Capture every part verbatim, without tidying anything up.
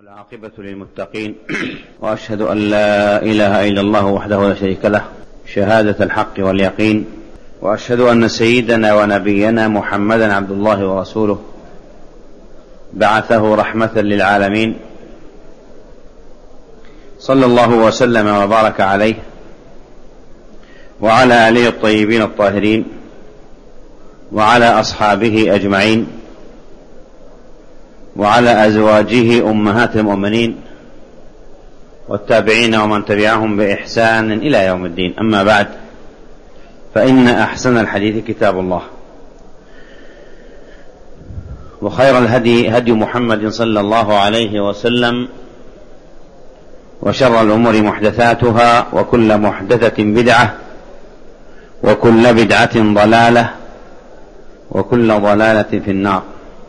والعاقبة للمتقين وأشهد أن لا إله إلا الله وحده لا شريك له شهادة الحق واليقين، وأشهد أن سيدنا ونبينا محمدا عبد الله ورسوله بعثه رحمة للعالمين، صلى الله وسلم وبارك عليه وعلى آله الطيبين الطاهرين وعلى أصحابه أجمعين وعلى أزواجه أمهات المؤمنين والتابعين ومن تبعهم بإحسان إلى يوم الدين. أما بعد، فإن أحسن الحديث كتاب الله، وخير الهدي هدي محمد صلى الله عليه وسلم، وشر الأمور محدثاتها، وكل محدثة بدعة، وكل بدعة ضلالة، وكل ضلالة في النار.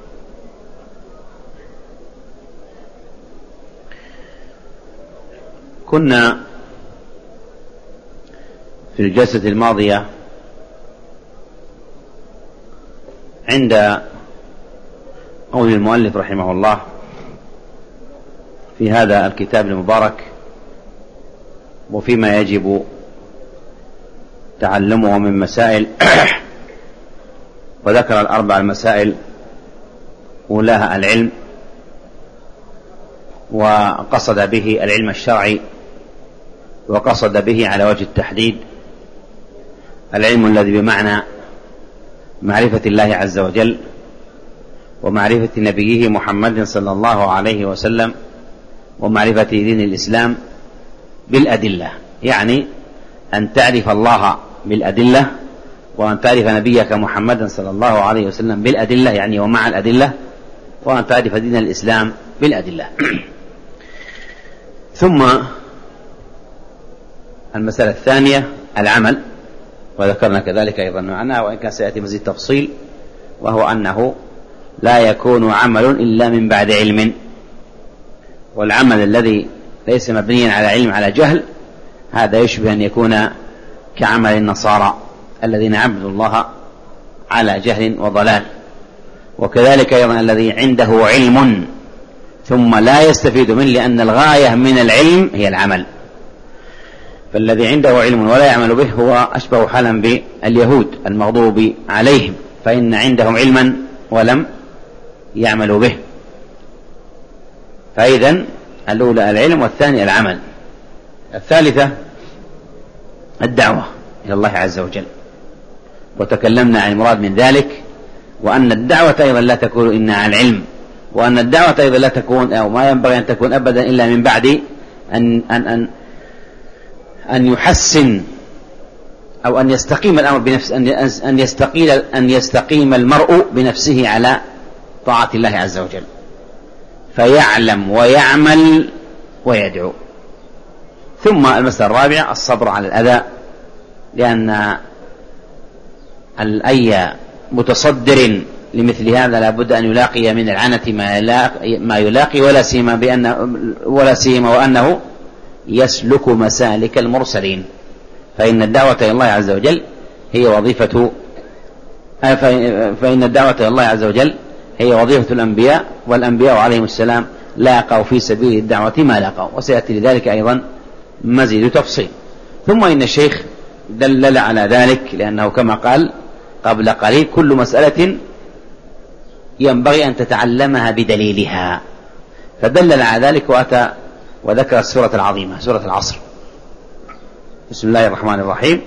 كنا في الجلسة الماضية عند قول المؤلف رحمه الله في هذا الكتاب المبارك وفيما يجب تعلمه من مسائل وذكر الأربع المسائل أولاها العلم، وقصد به العلم الشرعي، وقصد به على وجه التحديد العلم الذي بمعنى معرفة الله عز وجل ومعرفة نبيه محمد صلى الله عليه وسلم ومعرفة دين الإسلام بالأدلة، يعني أن تعرف الله بالأدلة، وأن تعرف نبيك محمد صلى الله عليه وسلم بالأدلة، يعني ومع الأدلة، وأن تعرف دين الإسلام بالأدلة. ثم المسألة الثانية العمل، وذكرنا كذلك أيضا معنا وإن كان سيأتي مزيد تفصيل، وهو أنه لا يكون عمل إلا من بعد علم، والعمل الذي ليس مبنيا على علم على جهل هذا يشبه أن يكون كعمل النصارى الذين عبدوا الله على جهل وضلال. وكذلك أيضا الذي عنده علم ثم لا يستفيد منه، لأن الغاية من العلم هي العمل، فالذي عنده علم ولا يعمل به هو أشبه حالا باليهود المغضوب عليهم، فإن عندهم علما ولم يعملوا به. فإذن الأولى العلم، والثاني العمل. الثالثة الدعوة إلى الله عز وجل، وتكلمنا عن المراد من ذلك، وأن الدعوة أيضا لا تكون إلا عن العلم، وأن الدعوة أيضا لا تكون أو ما ينبغي أن تكون أبدا إلا من بعد أن أن أن أن يحسن أو أن يستقيم الأمر بنفس أن أن يستقيل أن يستقيم المرء بنفسه على طاعة الله عز وجل، فيعلم ويعمل ويدعو. ثم المسألة الرابعة الصبر على الأذى، لأن أي متصدر لمثل هذا لابد أن يلاقي من العنة ما يلاقي, ما يلاقي ولا سيما بأن ولا سيما وأنه يسلك مسالك المرسلين، فإن الدعوة إلى الله عز وجل هي وظيفة فإن الدعوة إلى الله عز وجل هي وظيفة الأنبياء، والأنبياء عليهم السلام لاقوا في سبيل الدعوة ما لاقوا، وسيأتي لذلك أيضا مزيد تفصيل. ثم إن الشيخ دلل على ذلك، لأنه كما قال قبل قليل كل مسألة ينبغي أن تتعلمها بدليلها، فدلل على ذلك وأتى وذكر السورة العظيمة سورة العصر. بسم الله الرحمن الرحيم: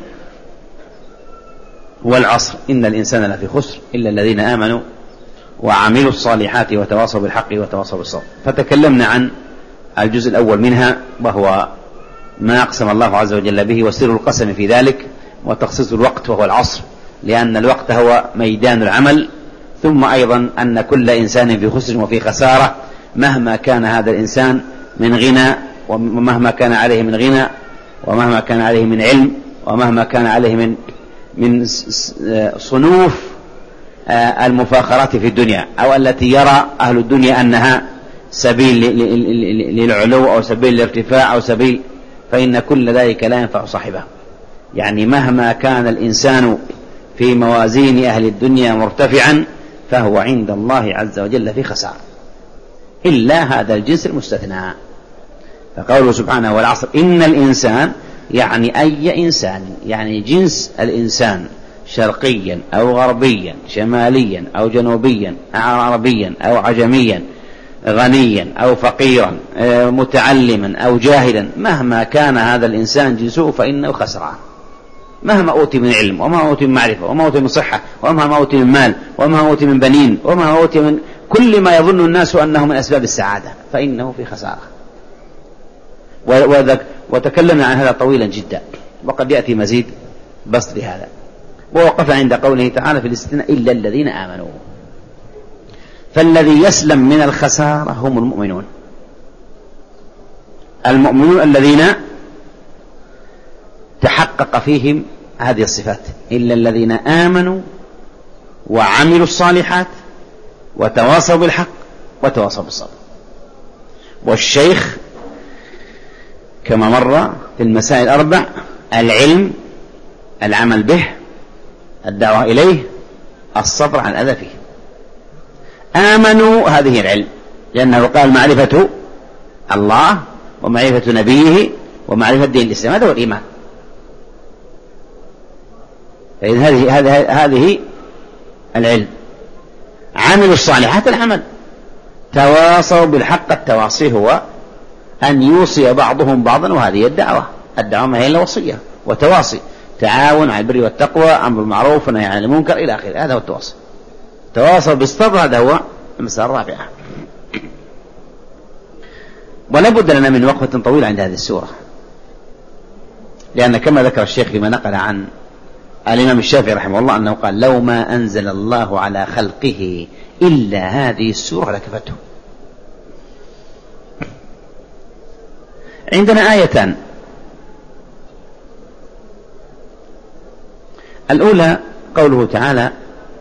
والعصر إن الإنسان لفي خسر إلا الذين آمنوا وعملوا الصالحات وتواصوا بالحق وتواصوا بالصبر. فتكلمنا عن الجزء الأول منها، وهو ما أقسم الله عز وجل به، وسر القسم في ذلك وتخصيص الوقت وهو العصر، لأن الوقت هو ميدان العمل. ثم أيضا أن كل إنسان في خسر وفي خسارة، مهما كان هذا الإنسان من غنى، ومهما كان عليه من غنى، ومهما كان عليه من علم، ومهما كان عليه من من صنوف المفاخرات في الدنيا، أو التي يرى أهل الدنيا أنها سبيل للعلو أو سبيل للارتفاع أو سبيل، فإن كل ذلك لا ينفع صاحبه. يعني مهما كان الإنسان في موازين أهل الدنيا مرتفعا، فهو عند الله عز وجل في خسارة. إلا هذا الجنس المستثنى. فقوله سبحانه والعصر إن الإنسان يعني أي إنسان، يعني جنس الإنسان، شرقيا أو غربيا، شماليا أو جنوبيا، عربيا أو عجميا، غنيا أو فقيرا، متعلما أو جاهلا، مهما كان هذا الإنسان جنسه فإنه خسران، مهما أوتي من علم، وما أوتي من معرفة، وما أوتي من صحة، وما أوتي من مال، وما أوتي من بنين، وما أوتي من كل ما يظن الناس أنه من أسباب السعادة، فإنه في خسارة. وتكلمنا عن هذا طويلا جدا، وقد يأتي مزيد بسط لهذا. ووقف عند قوله تعالى في الاستثناء إلا الذين آمنوا. فالذي يسلم من الخسارة هم المؤمنون، المؤمنون الذين تحقق فيهم هذه الصفات، إلا الذين آمنوا وعملوا الصالحات وتواصوا بالحق وتواصوا بالصبر. والشيخ كما مر في المسائل الأربع: العلم، العمل به، الدعوة إليه، الصبر عن الأذى فيه. آمنوا هذه العلم، لأنه قال معرفة الله ومعرفة نبيه ومعرفة دين الإسلام، هذا هو الإيمان. فإذا هذه هذه هذه العلم. عملوا الصالحات، العمل. تواصوا بالحق، التواصي هو أن يوصي بعضهم بعضا، وهذه الدعوة. الدعوة ما هي إلا وصية وتواصي، تعاون على البر والتقوى، أمر بالمعروف ونهي عن المنكر إلى آخره، هذا هو التواصي. تواصوا بالصبر، هذا هو المسألة الرابعة. ولا بد لنا من وقفة طويلة عند هذه السورة، لأن كما ذكر الشيخ فيما نقل عن الإمام الشافعي رحمه الله أنه قال: لو ما أنزل الله على خلقه إلا هذه السورة لكفته. عندنا آيتان: الأولى قوله تعالى: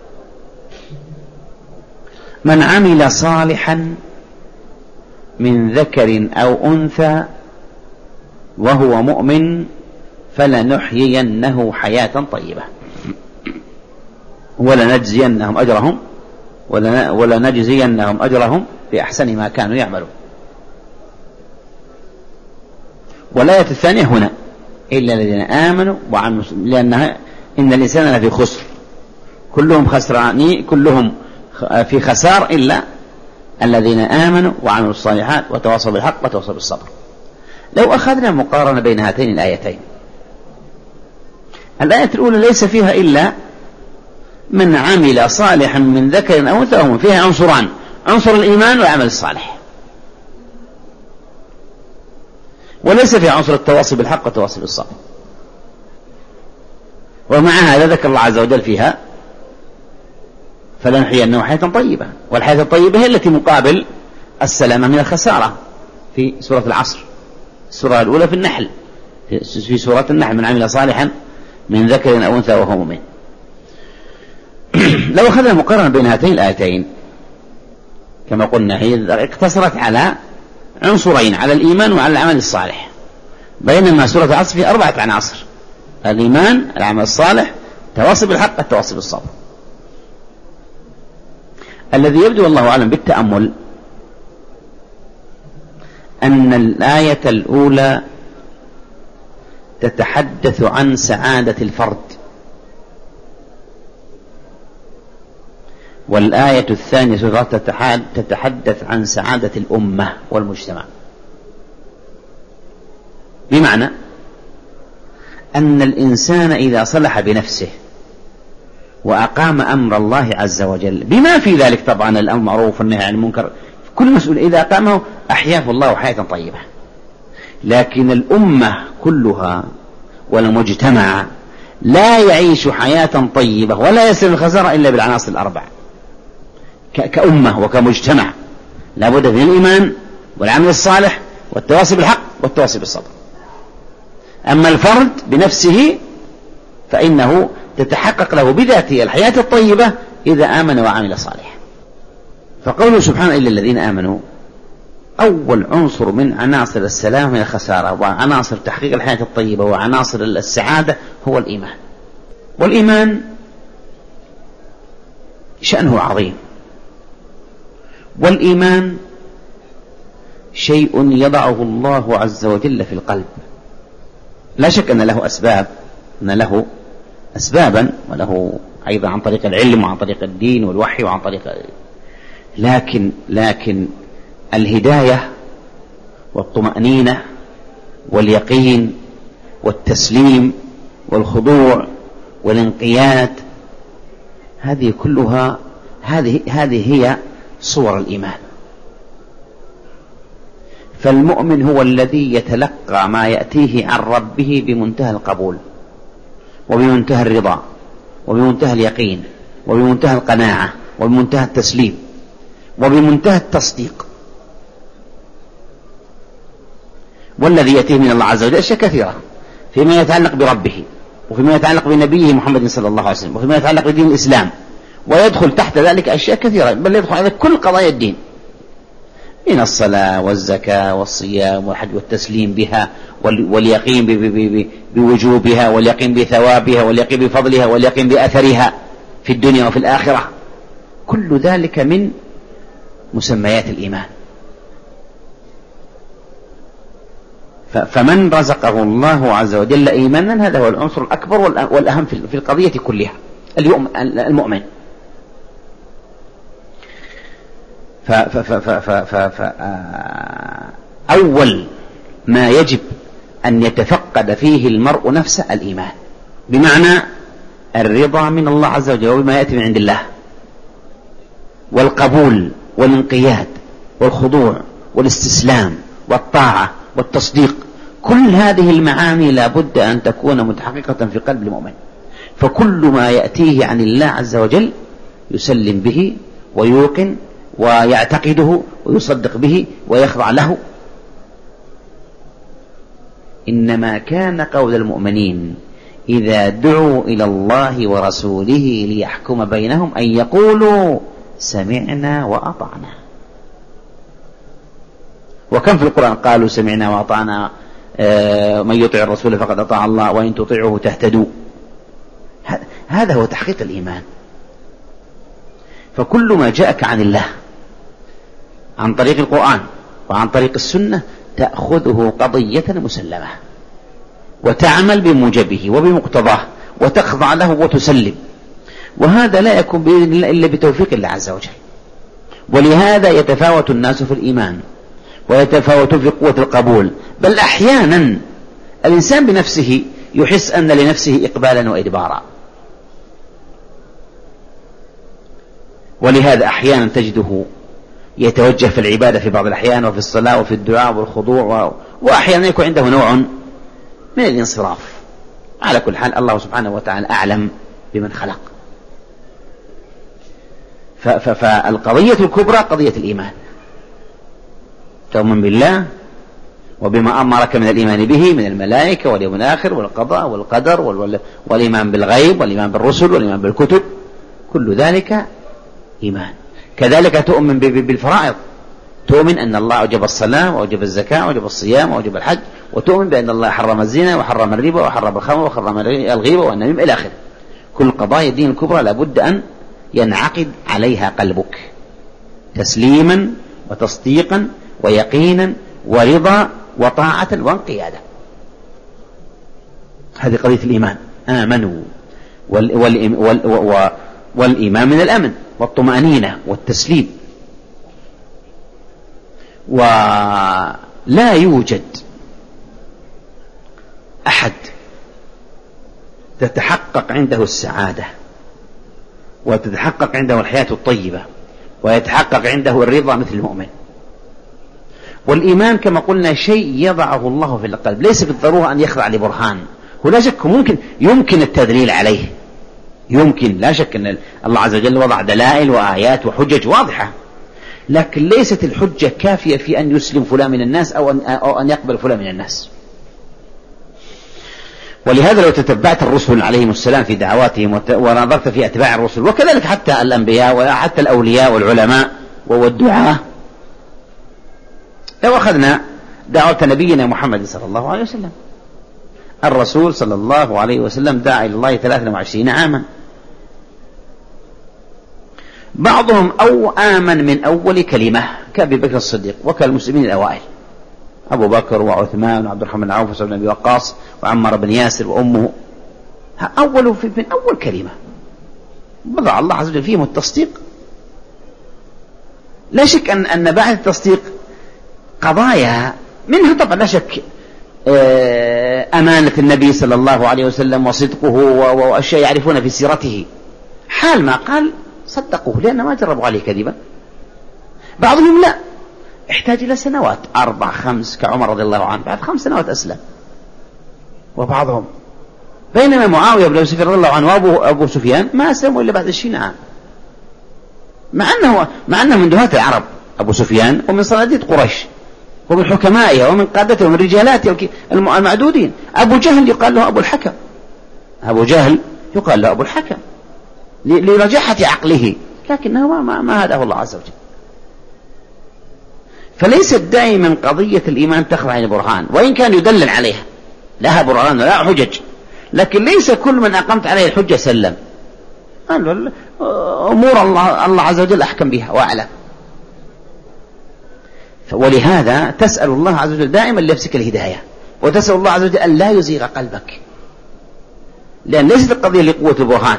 من عمل صالحا من ذكر أو أنثى وهو مؤمن فلنحيينه حياة طيبة ولنجزينهم أجرهم ولنجزينهم أجرهم بأحسن ما كانوا يعملون. والآية الثانية هنا: إلا الذين آمنوا وعملوا، لأنها إن الإنسان لفي خسر، كلهم خسرانين، كلهم في خسار إلا الذين آمنوا وعملوا الصالحات وتواصوا بالحق وتواصوا بالصبر. لو أخذنا مقارنة بين هاتين الآيتين، الآية الأولى ليس فيها إلا من عمل صالحا من ذكر أو أنثى، فيها عنصران: عنصر الإيمان والعمل الصالح، وليس فيها عنصر التواصي بالحق والتواصي بالصبر. ومع هذا ذكر الله عز وجل فيها فلنحيينه حياة طيبة، والحياة الطيبة هي التي مقابل السلامة من الخسارة في سورة العصر، السورة الأولى في النحل، في سورة النحل: من عمل صالحا من ذكر أو أنثى وهو مؤمن. لو أخذنا مقارنة بين هاتين الآيتين كما قلنا، هي اقتصرت على عنصرين: على الإيمان وعلى العمل الصالح، بينما سورة العصر في أربعة عناصر: الإيمان، العمل الصالح، التواصي بالحق، التواصي بالصبر. الذي يبدو والله أعلم بالتأمل أن الآية الأولى تتحدث عن سعادة الفرد، والآية الثانية تتحدث عن سعادة الأمة والمجتمع. بمعنى أن الإنسان إذا صلح بنفسه وأقام أمر الله عز وجل بما في ذلك طبعا الأمر معروف والنهي عن المنكر، كل مسؤول إذا أقامه أحياه الله حياة طيبة. لكن الأمة كلها والمجتمع لا يعيش حياة طيبة ولا يسلم الخسارة إلا بالعناصر الأربع. كأمة وكمجتمع لا بد من الإيمان والعمل الصالح والتواصي بالحق والتواصي بالصبر. أما الفرد بنفسه فإنه تتحقق له بذاته الحياة الطيبة إذا آمن وعمل صالحا. فقوله سبحانه إلا الذين آمنوا، أول عنصر من عناصر السلام من الخسارة وعناصر تحقيق الحياة الطيبة وعناصر السعادة هو الإيمان. والإيمان شأنه عظيم، والإيمان شيء يضعه الله عز وجل في القلب. لا شك أن له أسباب، أن له أسبابا، وله أيضا عن طريق العلم وعن طريق الدين والوحي وعن طريق، لكن لكن الهداية والطمأنينة واليقين والتسليم والخضوع والانقياد، هذه كلها هذه هذه هي صور الإيمان. فالمؤمن هو الذي يتلقى ما يأتيه عن ربه بمنتهى القبول وبمنتهى الرضا وبمنتهى اليقين وبمنتهى القناعة وبمنتهى التسليم وبمنتهى التصديق. والذي يأتيه من الله عز وجل أشياء كثيرة فيما يتعلق بربه، وفيما يتعلق بنبيه محمد صلى الله عليه وسلم، وفيما يتعلق بدين الإسلام، ويدخل تحت ذلك أشياء كثيرة، بل يدخل على كل قضايا الدين من الصلاة والزكاة والصيام والحج والتسليم بها واليقين بوجوبها واليقين بثوابها واليقين بفضلها واليقين بأثرها في الدنيا وفي الآخرة. كل ذلك من مسميات الإيمان. فمن رزقه الله عز وجل إيمانا هذا هو العنصر الأكبر والأهم في القضية كلها، المؤمن. فأول ما يجب أن يتفقد فيه المرء نفسه الإيمان، بمعنى الرضا من الله عز وجل وبما يأتي من عند الله، والقبول والانقياد والخضوع والاستسلام والطاعة والتصديق. كل هذه المعاني لا بد أن تكون متحققة في قلب المؤمن. فكل ما يأتيه عن الله عز وجل يسلم به ويوقن ويعتقده ويصدق به ويخضع له. إنما كان قول المؤمنين إذا دعوا إلى الله ورسوله ليحكم بينهم أن يقولوا سمعنا وأطعنا. وكم في القرآن قالوا سمعنا وأطعنا، آه من يطع الرسول فقد أطاع الله وإن تطيعه تهتدوا. هذا هو تحقيق الإيمان. فكل ما جاءك عن الله عن طريق القرآن وعن طريق السنة تأخذه قضية مسلمة وتعمل بموجبه وبمقتضاه وتخضع له وتسلم. وهذا لا يكون بإذن الله إلا بتوفيق الله عز وجل. ولهذا يتفاوت الناس في الإيمان ويتفاوت في قوة القبول، بل أحيانا الإنسان بنفسه يحس أن لنفسه إقبالا وإدبارا. ولهذا أحيانا تجده يتوجه في العبادة في بعض الأحيان وفي الصلاة وفي الدعاء والخضوع، وأحيانا يكون عنده نوع من الانصراف. على كل حال الله سبحانه وتعالى أعلم بمن خلق. فالقضية الكبرى قضية الإيمان، تؤمن بالله وبما أمرك من الإيمان به من الملائكة واليوم الآخر والقضاء والقدر والإيمان بالغيب والإيمان بالرسل والإيمان بالكتب، كل ذلك إيمان. كذلك تؤمن بالفرائض، تؤمن أن الله أوجب الصلاة وأوجب الزكاة وأوجب الصيام وأوجب الحج، وتؤمن بأن الله حرم الزنا وحرم الربا وحرم الخمر وحرم الغيبة والنميمة إلى آخره. كل قضايا الدين الكبرى لابد أن ينعقد عليها قلبك تسليما وتصديقا ويقينا ورضا وطاعة وانقيادا. هذه قضية الإيمان. آمنوا وال وال وال والإيمان من الأمن والطمأنينة والتسليم. ولا يوجد أحد تتحقق عنده السعادة وتتحقق عنده الحياة الطيبة ويتحقق عنده الرضا مثل المؤمن. والإيمان كما قلنا شيء يضعه الله في القلب، ليس بالضرورة أن يخضع لبرهان. ولا شك ممكن يمكن التدليل عليه، يمكن، لا شك أن الله عز وجل وضع دلائل وآيات وحجج واضحة، لكن ليست الحجة كافية في أن يسلم فلان من الناس أو أن, أو أن يقبل فلان من الناس. ولهذا لو تتبعت الرسل عليهم السلام في دعواتهم ونظرت في أتباع الرسل، وكذلك حتى الأنبياء وحتى الأولياء والعلماء والدعاة، لو أخذنا دعوة نبينا محمد صلى الله عليه وسلم، الرسول صلى الله عليه وسلم دعا إلى الله ثلاثة وعشرين عاما، بعضهم أو آمن من أول كلمة كأبي بكر الصديق وكالمسلمين الأوائل، أبو بكر وعثمان وعبد الرحمن بن عوف وسعد بن أبي وقاص وعمار بن ياسر وأمه، أول في من أول كلمة وضع الله عز وجل فيهم التصديق. لا شك أن أن بعد التصديق قضايا منها طبعا لا شك أمانة النبي صلى الله عليه وسلم وصدقه وأشياء يعرفون في سيرته، حال ما قال صدقوه لأن ما جربوا عليه كذبا. بعضهم لا، احتاج إلى سنوات أربع خمس كعمر رضي الله عنه، بعد خمس سنوات أسلم. وبعضهم بينما معاوية بن أبي سفيان رضي الله عنه وأبو أبو سفيان ما أسلموا إلا بعد عشرين عام، مع أنه مع أنه من دهاة العرب أبو سفيان ومن صناديد قريش ومن حكمائها ومن قادتها ومن رجالاتها المعدودين. أبو جهل يقال له أبو الحكم، أبو جهل يقال له أبو الحكم لرجاحة عقله، لكنه ما, ما, ما هداه الله عز وجل. فليست دائما قضية الإيمان تخضع للبرهان، وإن كان يدلل عليها لها برهان ولا حجج، لكن ليس كل من أقمت عليه الحجة سلم. أمور الله, الله عز وجل أحكم بها وأعلم. ولهذا تسأل الله عز وجل دائما لنفسك الهداية، وتسأل الله عز وجل أن لا يزيغ قلبك، لأن ليست القضية لقوة البرهان.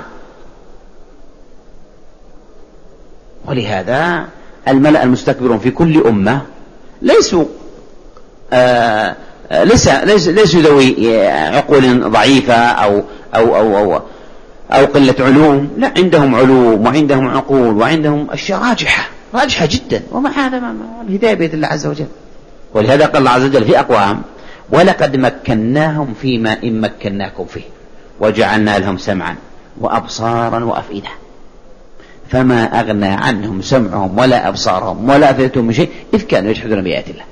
ولهذا الملأ المستكبرون في كل أمة ليسوا آه ليس ليس ليسوا ذوي عقول ضعيفة أو أو أو أو, أو قلة علوم، لا، عندهم علوم وعندهم عقول وعندهم أشياء راجحة راجحة جدا، ومع هذا الهداية بيد الله عز وجل. ولهذا قال الله عز وجل في أقوام: ولقد مكناهم فيما إن مكناكم فيه وجعلنا لهم سمعا وأبصارا وأفئدة فما أغنى عنهم سمعهم ولا أبصارهم ولا أفئدتهم من شيء إذ كانوا يجحدون بآيات الله.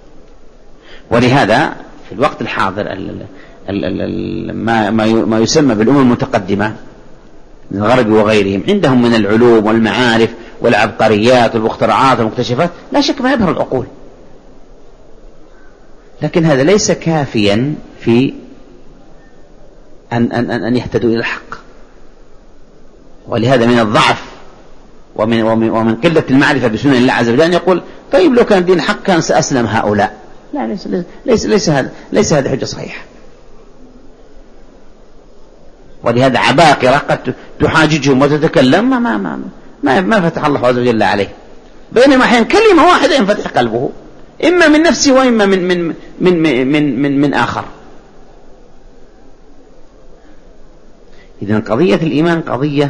ولهذا في الوقت الحاضر ال ال ال ما, ما يسمى بالأمم المتقدمة من الغرب وغيرهم عندهم من العلوم والمعارف والعبقريات والمخترعات والمكتشفات لا شك ما يبهر العقول، لكن هذا ليس كافيا في أن, أن, أن يهتدوا إلى الحق. ولهذا من الضعف ومن, ومن, ومن قلة المعرفة بسنن الله عز وجل أن يقول: طيب لو كان دين حق كان سأسلم هؤلاء. لا، ليس, ليس, ليس هذا ليس هذا حجة صحيحة. ولهذا عباقرة قد تحاججهم وتتكلم ما ما ما ما, ما فتح الله عز وجل عليه، بينما حين كلمة واحدة ينفتح قلبه إما من نفسه وإما من من من من من, من, من آخر. إذن قضية الإيمان قضية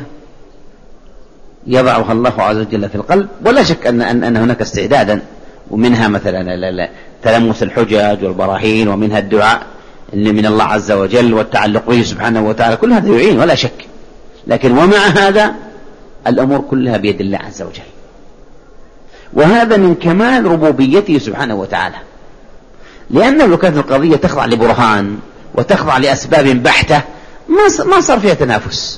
يضعها الله عز وجل في القلب، ولا شك أن أن, أن هناك استعدادا، ومنها مثلا تلمس الحجج والبراهين، ومنها الدعاء اللي من الله عز وجل والتعلق به سبحانه وتعالى، كل هذا يعين ولا شك. لكن ومع هذا الأمور كلها بيد الله عز وجل، وهذا من كمال ربوبيته سبحانه وتعالى. لأنه لو كانت القضية تخضع لبرهان وتخضع لأسباب بحتة ما ما صار فيها تنافس.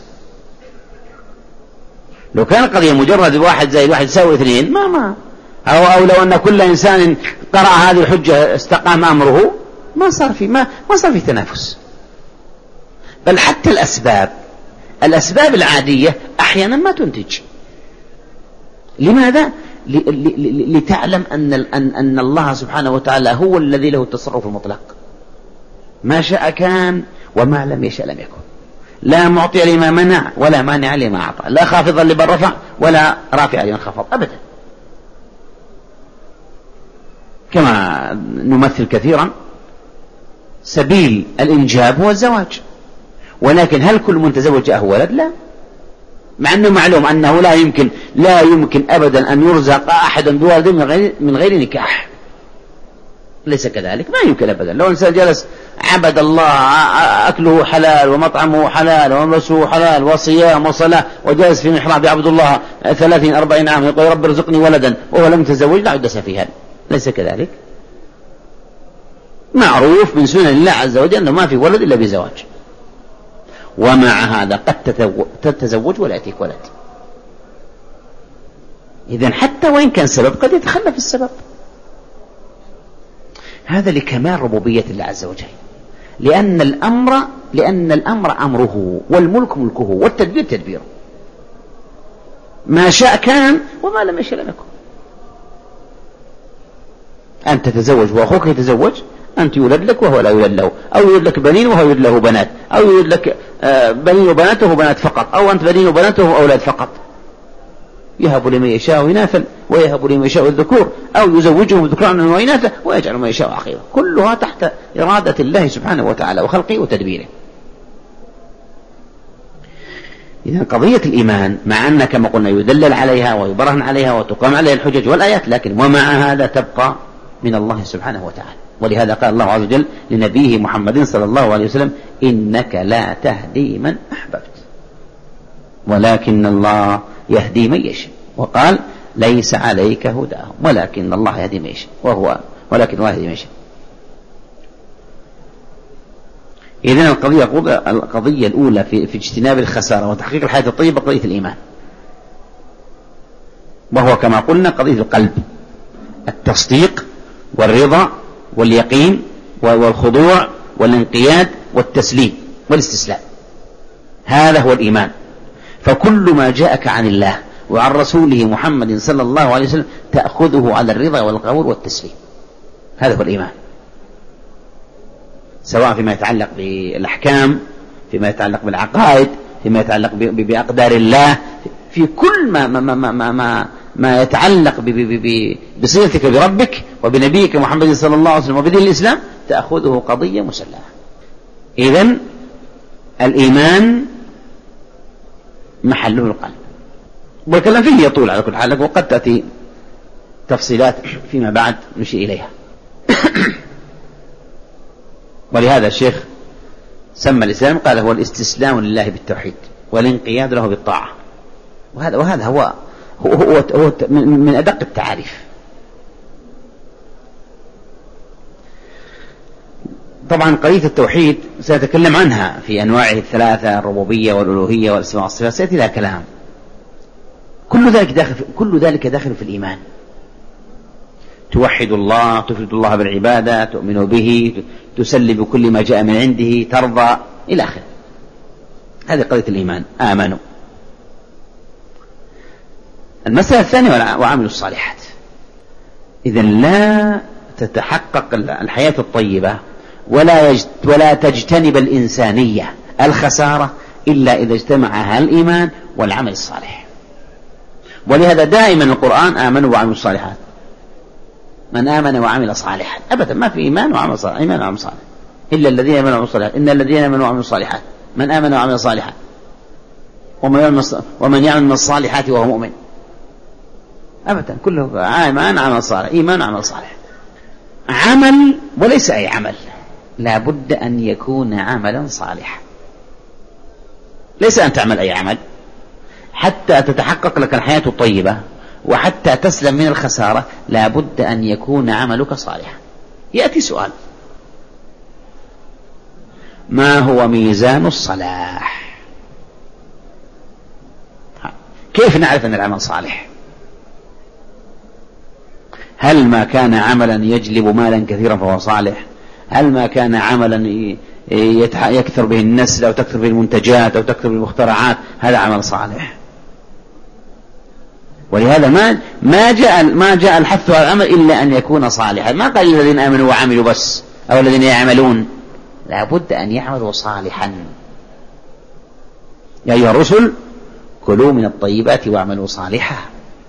لو كان القضية مجرد واحد زائد واحد يساوي اثنين ما ما أو أو لو أن كل إنسان قرأ هذه الحجة استقام أمره ما صار في ما ما صار في تنافس. بل حتى الأسباب الأسباب العادية أحيانا ما تنتج. لماذا؟ لتعلم أن أن الله سبحانه وتعالى هو الذي له التصرف المطلق، ما شاء كان وما لم يشاء لم يكن، لا معطي لما منع ولا مانع لما أعطى، لا خافضا لمن رفع ولا رافع لمن خفض أبدا. كما نمثل كثيرا سبيل الإنجاب هو الزواج، ولكن هل كل من تزوج جاءه ولد؟ لا، مع أنه معلوم أنه لا يمكن لا يمكن أبدا أن يرزق أحد بولد من غير من غير نكاح، ليس كذلك، ما يمكن أبدا. لو إنسان جلس عبد الله أكله حلال ومطعمه حلال وملبسه حلال وصيام وصلاة وجلس في محراب يعبد الله ثلاثين أربعين عام يقول: رب ارزقني ولدا وهو لم يتزوج، لا عد سفيها، ليس كذلك. معروف من سنن الله عز وجل أنه ما في ولد إلا بزواج، ومع هذا قد تتزوج ولا يأتيك ولد. إذن حتى وإن كان سبب قد يتخلف السبب. هذا لكمال ربوبية الله عز وجل، لأن الأمر لأن الأمر أمره والملك ملكه والتدبير تدبيره. ما شاء كان وما لم يشاء لم يكن. أنت تتزوج وأخوك يتزوج، أنت يولد لك وهو لا يولد له، أو يولد لك بنين وهو يولد له بنات، أو يولد لك بنين وبنات وهو بنات فقط، أو أنت بنين وبنات وهو أولاد فقط. يهب لمن يشاء إناثا ويهب لمن يشاء الذكور، أو يزوجهم ذكرانا وإناثا ويجعل من يشاء عقيما. كلها تحت إرادة الله سبحانه وتعالى وخلقه وتدبيره. إذن قضية الإيمان مع أن كما قلنا يدلل عليها ويبرهن عليها وتقام عليها الحجج والآيات، لكن ومع هذا تبقى من الله سبحانه وتعالى. ولهذا قال الله عز وجل لنبيه محمد صلى الله عليه وسلم: إنك لا تهدي من أحببت ولكن الله يهدي من يشاء. وقال: ليس عليك هداهم ولكن الله يهدي من يشاء، وهو ولكن الله يهدي من يشاء. إذن القضية القضية الأولى في, في اجتناب الخسارة وتحقيق الحياة الطيبة قضية الإيمان، وهو كما قلنا قضية القلب، التصديق والرضا واليقين والخضوع والانقياد والتسليم والاستسلام. هذا هو الإيمان. فكل ما جاءك عن الله وعن رسوله محمد صلى الله عليه وسلم تأخذه على الرضا والقبول والتسليم. هذا هو الإيمان، سواء فيما يتعلق بالأحكام، فيما يتعلق بالعقائد، فيما يتعلق بأقدار الله، في كل ما ما ما ما, ما, ما يتعلق بصلتك بربك وبنبيك محمد صلى الله عليه وسلم وبدين الإسلام تأخذه قضية مسلمة. إذن الإيمان محله القلب، والكلام فيه يطول على كل حال، وقد تأتي تفصيلات فيما بعد نشير إليها. ولهذا الشيخ سمى الإسلام قال هو الاستسلام لله بالتوحيد والانقياد له بالطاعة. وهذا وهذا هو هو, هو, هو من أدق التعاريف. طبعا قضية التوحيد سنتكلم عنها في أنواعه الثلاثة: الربوبية والألوهية والأسماء والصفات، سيأتي لها كلام. كل ذلك داخل كل ذلك داخل في الإيمان. توحد الله، تفرد الله بالعبادة، تؤمن به، تسلم بكل ما جاء من عنده، ترضى إلى آخره. هذه قضية الإيمان. آمنوا. المسألة الثانية: وعملوا الصالحات. إذن لا تتحقق الحياة الطيبة ولا ولا تجتنب الإنسانية الخسارة إلا إذا اجتمعها الإيمان والعمل الصالح. ولهذا دائما القرآن آمنوا وعملوا الصالحات. من آمن وعمل صالحا، أبدا ما في إيمان وعمل صالح، إيمان وعمل صالح، إلا الذين آمنوا وعملوا الصالحات، إن الذين آمنوا وعملوا الصالحات. من آمن وعمل صالحا ومن يعمل من الصالحات وهو مؤمن، أبدا كله إيمان وعمل صالح، إيمان وعمل صالح. عمل وليس أي عمل، لا بد أن يكون عملا صالحا. ليس أن تعمل أي عمل حتى تتحقق لك الحياة الطيبة وحتى تسلم من الخسارة، لا بد أن يكون عملك صالحا. يأتي سؤال: ما هو ميزان الصلاح؟ كيف نعرف أن العمل صالح؟ هل ما كان عملا يجلب مالا كثيرا فهو صالح؟ هل ما كان عملا يكثر به النسل أو تكثر به المنتجات أو تكثر به المخترعات هذا عمل صالح؟ ولهذا ما ما جاء ما جاء الحث على العمل إلا أن يكون صالحا. ما قال الذين آمنوا وعملوا بس، أو الذين يعملون، لا بد أن يعملوا صالحا. يا أيها الرسل كلوا من الطيبات واعملوا صالحا.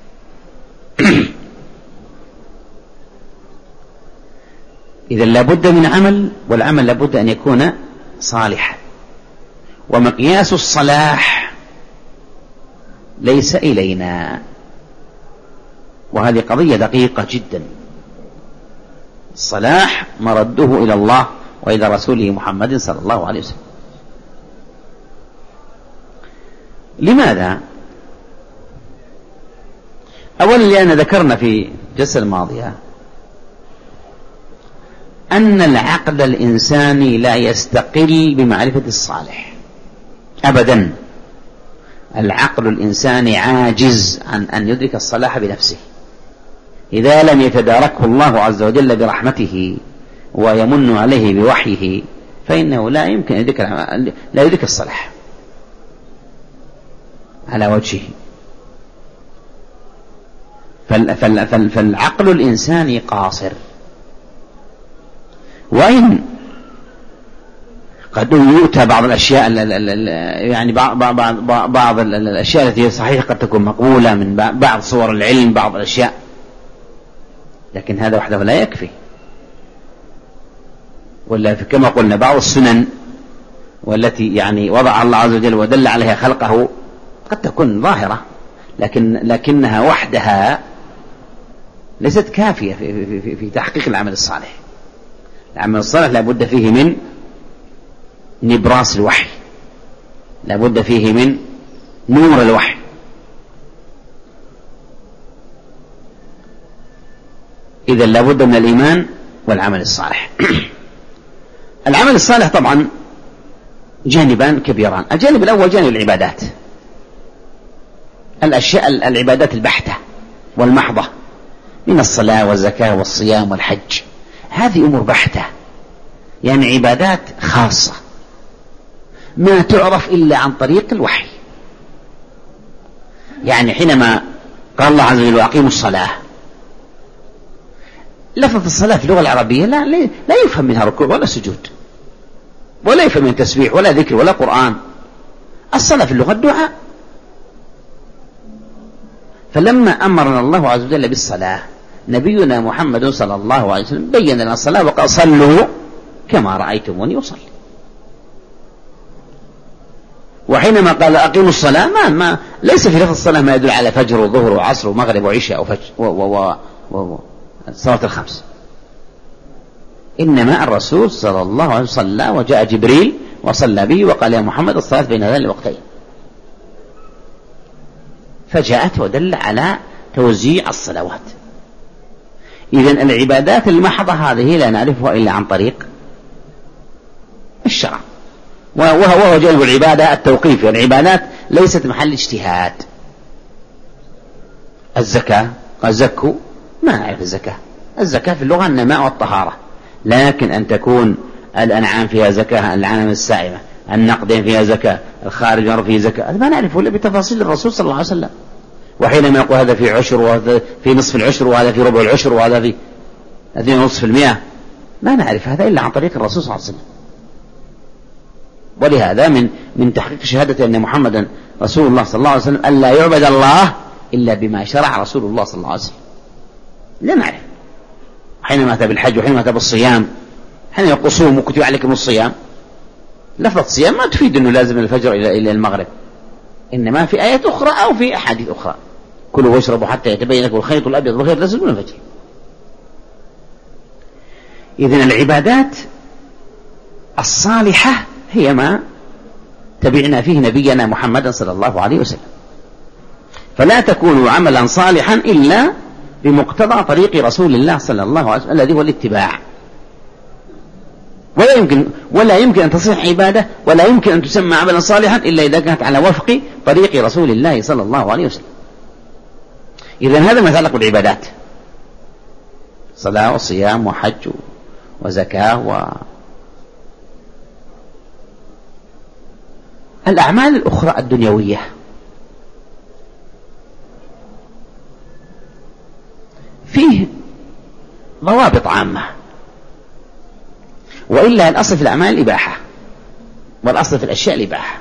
إذا لا بد من عمل، والعمل لا بد أن يكون صالحا. ومقياس الصلاح ليس إلينا، وهذه قضية دقيقة جدا. الصلاح مرده إلى الله وإلى رسوله محمد صلى الله عليه وسلم. لماذا؟ أولا لأن ذكرنا في الجلسة الماضية أن العقل الإنساني لا يستقل بمعرفة الصالح أبدا. العقل الإنساني عاجز عن أن يدرك الصلاح بنفسه. إذا لم يتداركه الله عز وجل برحمته ويمن عليه بوحيه فإنه لا يمكن أن يدرك لا يدرك الصلاح على وجهه. فالعقل الإنساني قاصر، وإن قد يؤتى بعض الأشياء يعني بعض, بعض, بعض الأشياء التي صحيح قد تكون مقبولة من بعض صور العلم، بعض الأشياء، لكن هذا وحده لا يكفي. ولا كما قلنا بعض السنن والتي يعني وضع الله عز وجل ودل عليها خلقه قد تكون ظاهرة، لكن لكنها وحدها ليست كافية في, في, في, في تحقيق العمل الصالح. العمل الصالح لابد فيه من نبراس الوحي، لابد فيه من نور الوحي. إذا لابد من الإيمان والعمل الصالح. العمل الصالح طبعا جانبان كبيران. الجانب الأول جانب العبادات، الأشياء العبادات البحتة والمحضة من الصلاة والزكاة والصيام والحج، هذه أمور بحتة، يعني عبادات خاصة ما تعرف إلا عن طريق الوحي. يعني حينما قال الله عز وجل وأقيموا الصلاة، لفظ الصلاة في اللغة العربية لا, لا يفهم منها ركوع ولا سجود، ولا يفهم من تسبيح ولا ذكر ولا قرآن. الصلاة في اللغة الدعاء. فلما أمرنا الله عز وجل بالصلاة، نبينا محمد صلى الله عليه وسلم بين لنا الصلاة وقال صلوا كما رأيتموني أصلي. وحينما قال أقيموا الصلاة ما, ما ليس في لفظ الصلاة ما يدل على فجر وظهر وعصر ومغرب وعشاء والصلاة الخمس، إنما الرسول صلى الله عليه وسلم صلى، وجاء جبريل وصلى به وقال يا محمد الصلاة بين هذين الوقتين، فجاءت ودل على توزيع الصلوات. إذن العبادات المحضة هذه لا نعرفها إلا عن طريق الشرع، وهو جانب العبادة التوقيفي. العبادات ليست محل اجتهاد. الزكاة قال زكوا، ما نعرف الزكاة. الزكاة في اللغة النماء والطهارة، لكن أن تكون الأنعام فيها زكاة، الأنعام السائمة، النقدين فيها زكاة، الخارج مر فيه زكاة، هذا ما نعرفه إلا بتفاصيل الرسول صلى الله عليه وسلم. وحينما يقول هذا في عشر وهذا في نصف العشر وهذا في ربع العشر وهذا في اثنين ونصف المئة، ما نعرف هذا إلا عن طريق الرسول صلى الله عليه وسلم. ولهذا من من تحقيق شهادة أن محمدا رسول الله صلى الله عليه وسلم ألا يعبد الله إلا بما شرع رسول الله صلى الله عليه وسلم. لا نعرف. حينما أتى بالحج وحينما أتى بالصيام، حينما يقول صوموا كتب عليكم الصيام، لفظ صيام ما تفيد أنه لازم الفجر إلى إلى المغرب، إنما في آيات أخرى أو في أحاديث أخرى كلوا واشربوا حتى يتبين لكم الخيط الأبيض من الخيط الأسود من الفجر. إذن العبادات الصالحة هي ما تبعنا فيه نبينا محمد صلى الله عليه وسلم، فلا تكون عملا صالحا إلا بمقتضى طريق رسول الله صلى الله عليه وسلم الذي هو الاتباع. ولا يمكن ولا يمكن أن تصح عبادة ولا يمكن أن تسمى عملا صالحا إلا إذا كانت على وفق طريق رسول الله صلى الله عليه وسلم. إذن هذا ما يتعلق بالعبادات، صلاة وصيام وحج وزكاة و الأعمال الأخرى الدنيوية. فيه ضوابط عامة، وإلا الأصل في الأعمال الإباحة، والأصل في الأشياء الإباحة،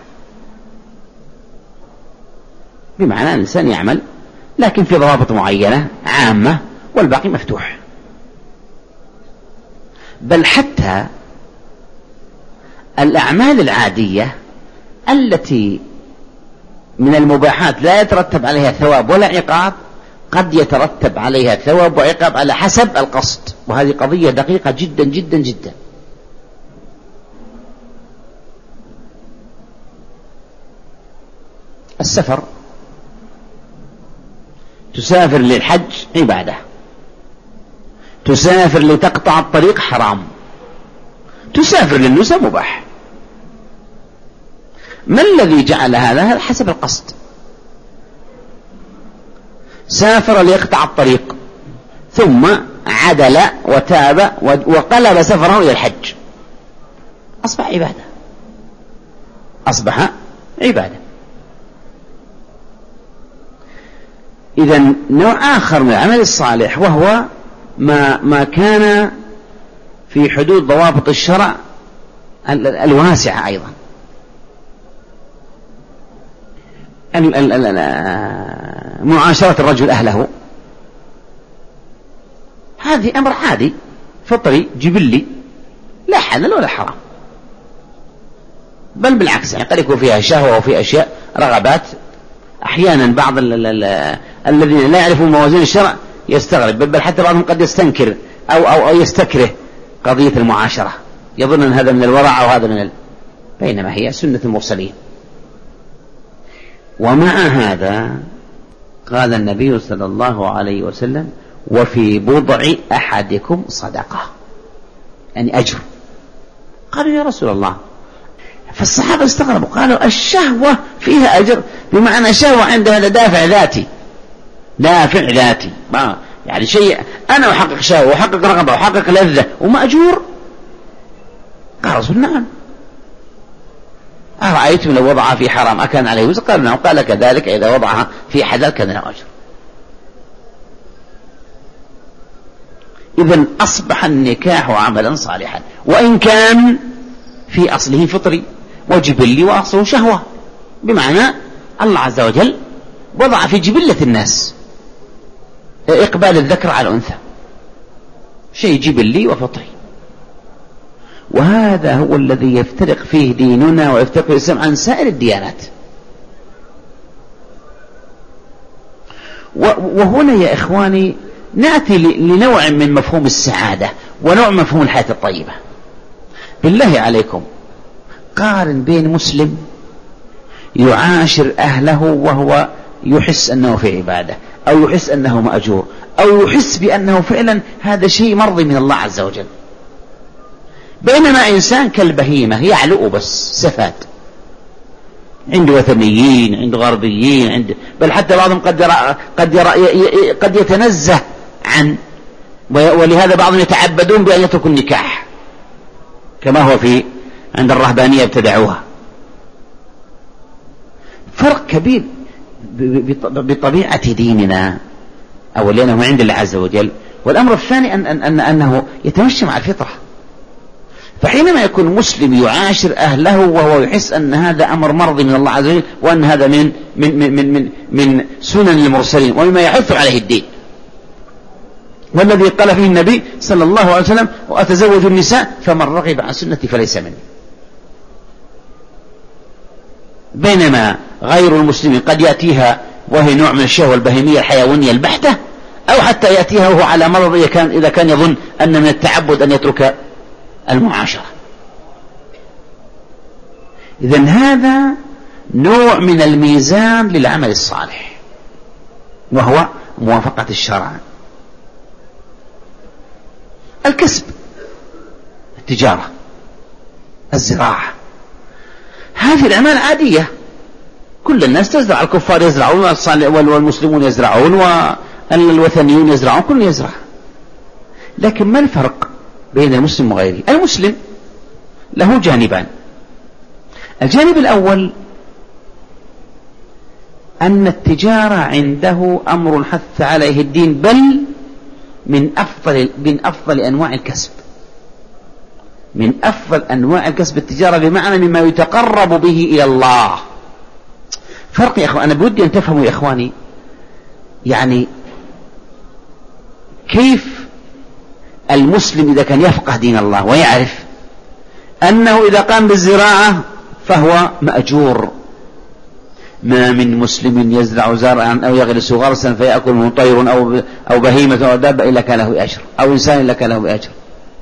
بمعنى أن الإنسان يعمل لكن في ضوابط معينة عامة والباقي مفتوح. بل حتى الأعمال العادية التي من المباحات لا يترتب عليها ثواب ولا عقاب، قد يترتب عليها ثواب وعقاب على حسب القصد، وهذه قضية دقيقة جدا جدا جدا. السفر، تسافر للحج عبادة، تسافر لتقطع الطريق حرام، تسافر للنزهة مباح. ما الذي جعل هذا؟ حسب القصد. سافر ليقطع الطريق ثم عدل وتاب وقلب سفره إلى الحج، أصبح عبادة، أصبح عبادة. إذن نوع آخر من العمل الصالح وهو ما, ما كان في حدود ضوابط الشرع الواسعة أيضا. معاشرة الرجل أهله هذه أمر عادي فطري جبلي لا حلال ولا حرام، بل بالعكس يعني قد يكون فيها شهوة وفي أشياء رغبات. أحيانا بعض الذين لا يعرفون موازين الشرع يستغرب، بل حتى بعضهم قد يستنكر أو, أو, أو يستكره قضية المعاشرة، يظن أن هذا من الورع أو هذا من ال... بينما هي سنة المرسلين. ومع هذا قال النبي صلى الله عليه وسلم وفي بضع أحدكم صدقة، يعني أجر. قالوا يا رسول الله، فالصحابة استغربوا قالوا الشهوة فيها أجر، بمعنى شهوة عند هذا دافع ذاتي، دافع ذاتي ما يعني شيء أنا أحقق شهوة وأحقق رغبة وأحقق لذة ومأجور. قال رسول نعم. أرأيتم لو وضعها في حرام أكان عليه وزر؟ قال نعم. قال كذلك إذا وضعها في حلال كان له أجر. إذن أصبح النكاح عملا صالحا، وإن كان في أصله فطري وجبلي وأصله شهوة، بمعنى الله عز وجل وضع في جبلة الناس إقبال الذكر على الأنثى، شيء جبلي وفطري. وهذا هو الذي يفترق فيه ديننا ويفترق الإسلام عن سائر الديانات. وهنا يا إخواني نأتي لنوع من مفهوم السعادة ونوع من مفهوم الحياة الطيبة. بالله عليكم قارن بين مسلم يعاشر أهله وهو يحس أنه في عبادة، أو يحس أنه مأجور، أو يحس بأنه فعلا هذا شيء مرضي من الله عز وجل، بينما إنسان كالبهيمة يعلق بس سفاد، عنده وثنيين، عنده غربيين، عنده بل حتى بعضهم قد يرى قد يرى قد يتنزه عن، ولهذا بعضهم يتعبدون بأن يتركوا النكاح كما هو في عند الرهبانية ابتدعوها. فرق كبير بطبيعة ديننا، أو لأنه عند الله عز وجل، والأمر الثاني أن أن أن أنه يتمشى مع الفطرة. فحينما يكون مسلم يعاشر أهله وهو يحس أن هذا أمر مرضي من الله عز وجل، وأن هذا من من من من من, من سنن المرسلين ومما يحث عليه الدين، والذي قال فيه النبي صلى الله عليه وسلم وأتزوج النساء فمن رغب عن سنتي فليس مني. بينما غير المسلم قد يأتيها وهي نوع من الشهوة البهيمية الحيوانية البحتة، أو حتى يأتيها وهو على مرض إذا كان, إذا كان يظن أن من التعبد أن يترك المعاشرة. إذن هذا نوع من الميزان للعمل الصالح، وهو موافقة الشرع. الكسب، التجارة، الزراعة، هذه الأعمال عادية، كل الناس تزرع، الكفار يزرعون والمسلمون يزرعون والوثنيون يزرعون، كل يزرع. لكن ما الفرق بين المسلم وغيره؟ المسلم له جانبان. الجانب الأول أن التجارة عنده أمر حث عليه الدين، بل من أفضل من أفضل أنواع الكسب، من أفضل أنواع الكسب التجارة، بمعنى مما يتقرب به إلى الله. فرق يا أخوان، أنا بودي أن تفهموا يا إخواني، يعني كيف المسلم إذا كان يفقه دين الله ويعرف أنه إذا قام بالزراعة فهو مأجور. ما من مسلم يزرع زرعا أو يغرس غرسا فيأكل منه طير أو أو بهيمة أو دابة إلا كان له أجر، أو إنسان إلا كان له أجر.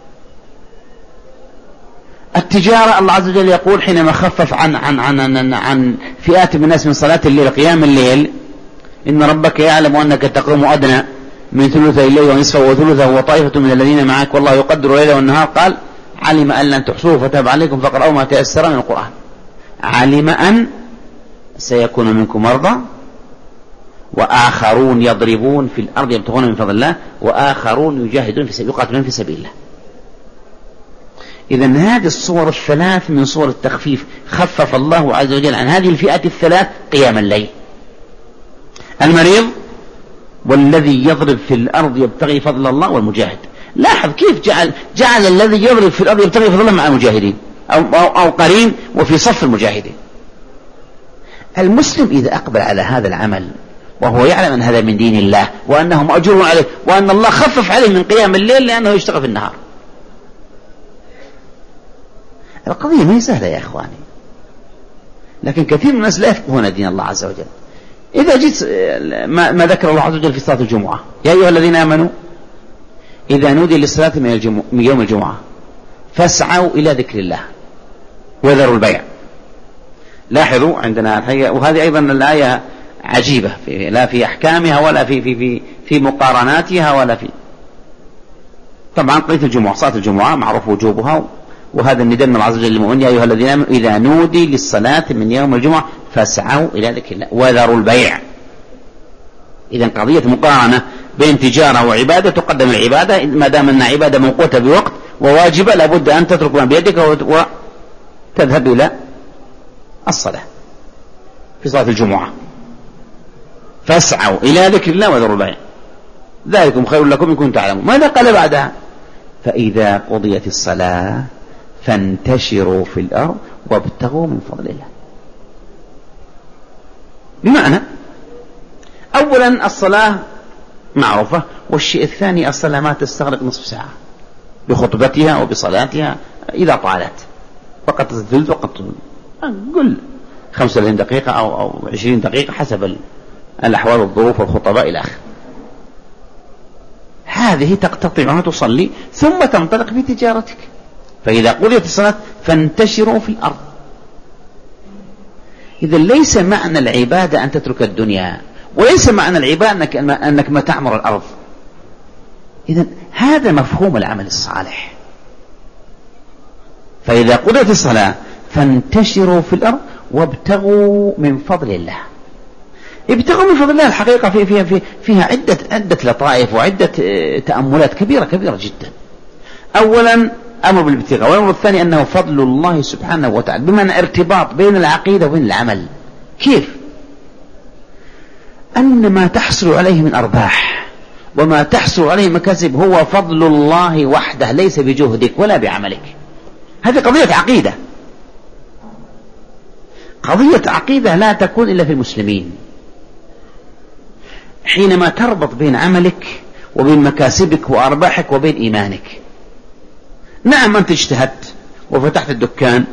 التجارة الله عز وجل يقول حينما خفف عن عن عن عن, عن فئات من الناس من صلاة الليل قيام الليل: إن ربك يعلم أنك تقوم أدنى من ثلثي الليل ونصفه وثلثه وطائفة من الذين معك والله يقدر الليل والنهار. قال: علم أن لن تحصوه فتاب عليكم فاقرأوا ما تيسر من القرآن. علم أن سيكون منكم مرضى وآخرون يضربون في الأرض يبتغون من فضل الله وآخرون يجاهدون في سبيل يقاتلون في سبيل الله. إذن هذه الصور الثلاث من صور التخفيف، خفف الله عز وجل عن هذه الفئات الثلاث قيام الليل. المريض والذي يضرب في الأرض يبتغي فضل الله والمجاهد. لاحظ كيف جعل جعل الذي يضرب في الأرض يبتغي فضل الله مع المجاهدين أو, أو, أو قرين وفي صف المجاهدين. المسلم إذا أقبل على هذا العمل وهو يعلم أن هذا من دين الله وأنه مأجور عليه وأن الله خفف عليه من قيام الليل لأنه يشتغل في النهار. القضية ما هي سهلة يا إخواني، لكن كثير من الناس لا يفقهون دين الله عز وجل. إذا جيت ما, ما ذكر الله عز وجل في صلاة الجمعة: يا أيها الذين آمنوا إذا نودي للصلاة من, الجمع من يوم الجمعة فاسعوا إلى ذكر الله وذروا البيع. لاحظوا عندنا الحقيقة، وهذه أيضا الآية عجيبة في لا في أحكامها ولا في في في في مقارناتها ولا في. طبعا قضية الجمعة، صلاة الجمعة معروف وجوبها، وهذا النداء من الله عز وجل للمؤمنين: يا أيها الذين آمنوا إذا نودي للصلاة من يوم الجمعة فاسعوا إلى ذكر الله وذروا البيع. إذن قضية مقارنة بين تجارة وعبادة، تقدم العبادة ما دام أنها عبادة موقوتة بوقت وواجبة، لابد أن تترك ما بيدك وتذهب إلى الصلاة في صلاة الجمعة. فاسعوا إلى ذكر الله وذروا البيع ذلكم خير لكم إن كنتم تعلمون. ماذا قال بعدها؟ فإذا قضيت الصلاة فانتشروا في الأرض وابتغوا من فضل الله. بمعنى أولا الصلاة معروفة، والشيء الثاني الصلاة ما تستغرق نصف ساعة بخطبتها وبصلاتها إذا طالت، فقط الثلث وقت قل خمسة وثلاثين دقيقة أو, أو عشرين دقيقة حسب الأحوال والظروف والخطباء إلى آخره. هذه تستطيع أن تصلي ثم تنطلق في تجارتك. فإذا قضيت الصلاة فانتشروا في الأرض. إذا ليس معنى العبادة أن تترك الدنيا، وليس معنى العبادة أنك, أنك ما تعمر الأرض. إذا هذا مفهوم العمل الصالح. فإذا قضيت الصلاة فانتشروا في الأرض وابتغوا من فضل الله. ابتغوا من فضل الله الحقيقة في فيها, فيها, فيها عدة, عدة لطائف وعدة تأملات كبيرة كبيرة جدا. أولا أمر بالابتغاء، والأمر الثاني أنه فضل الله سبحانه وتعالى، بمعنى ارتباط بين العقيدة وبين العمل. كيف؟ أن ما تحصل عليه من أرباح وما تحصل عليه مكاسب هو فضل الله وحده، ليس بجهدك ولا بعملك. هذه قضية عقيدة، قضية عقيدة لا تكون إلا في المسلمين. حينما تربط بين عملك وبين مكاسبك وأرباحك وبين إيمانك. نعم أنت اجتهدت وفتحت الدكان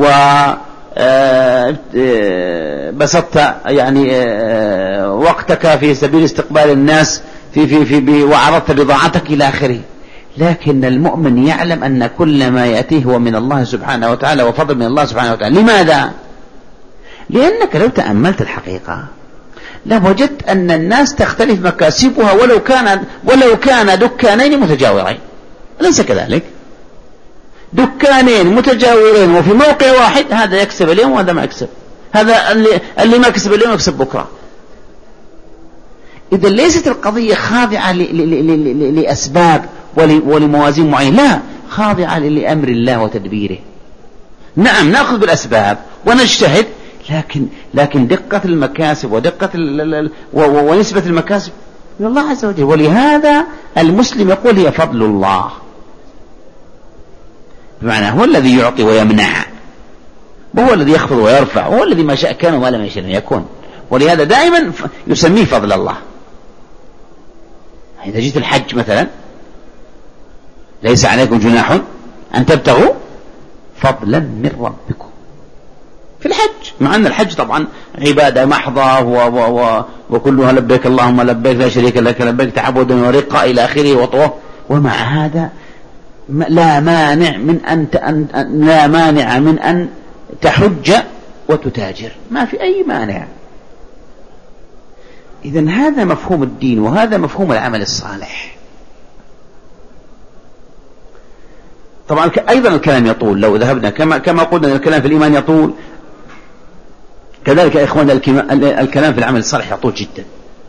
وبسطت يعني وقتك في سبيل استقبال الناس في في في وعرضت بضاعتك إلى آخره، لكن المؤمن يعلم أن كل ما يأتيه هو من الله سبحانه وتعالى وفضل من الله سبحانه وتعالى. لماذا؟ لأنك لو تأملت الحقيقة لوجدت أن الناس تختلف مكاسبها ولو كان ولو كان دكانين متجاورين. ليس كذلك؟ دكانين متجاورين وفي موقع واحد، هذا يكسب اليوم وهذا ما يكسب، هذا اللي, اللي ما يكسب اليوم يكسب بكرة. إذا ليست القضية خاضعة لأسباب ولموازين معينة، لا، خاضعة لأمر الله وتدبيره. نعم نأخذ بالأسباب ونجتهد، لكن لكن دقة المكاسب ودقة ونسبة المكاسب من الله عز وجل. ولهذا المسلم يقول هي فضل الله، بمعنى هو الذي يعطي ويمنع، وهو الذي يخفض ويرفع، وهو الذي ما شاء كان وما لم يشاء لم يكن. ولهذا دائما يسميه فضل الله. إذا جيت الحج مثلا ليس عليكم جناح أن تبتغوا فضلا من ربكم في الحج، مع أن الحج طبعا عبادة محضة و و و وكلها لبيك اللهم لبيك لا شريك لك لبيك تعبد ورقة إلى آخره وطوف. ومع هذا لا مانع من أن لا مانع من أن تحج وتتاجر، ما في أي مانع. إذن هذا مفهوم الدين وهذا مفهوم العمل الصالح. طبعا أيضا الكلام يطول، لو ذهبنا كما كما قلنا الكلام في الإيمان يطول، كذلك يا إخوان الكلام في العمل الصالح يطول جدا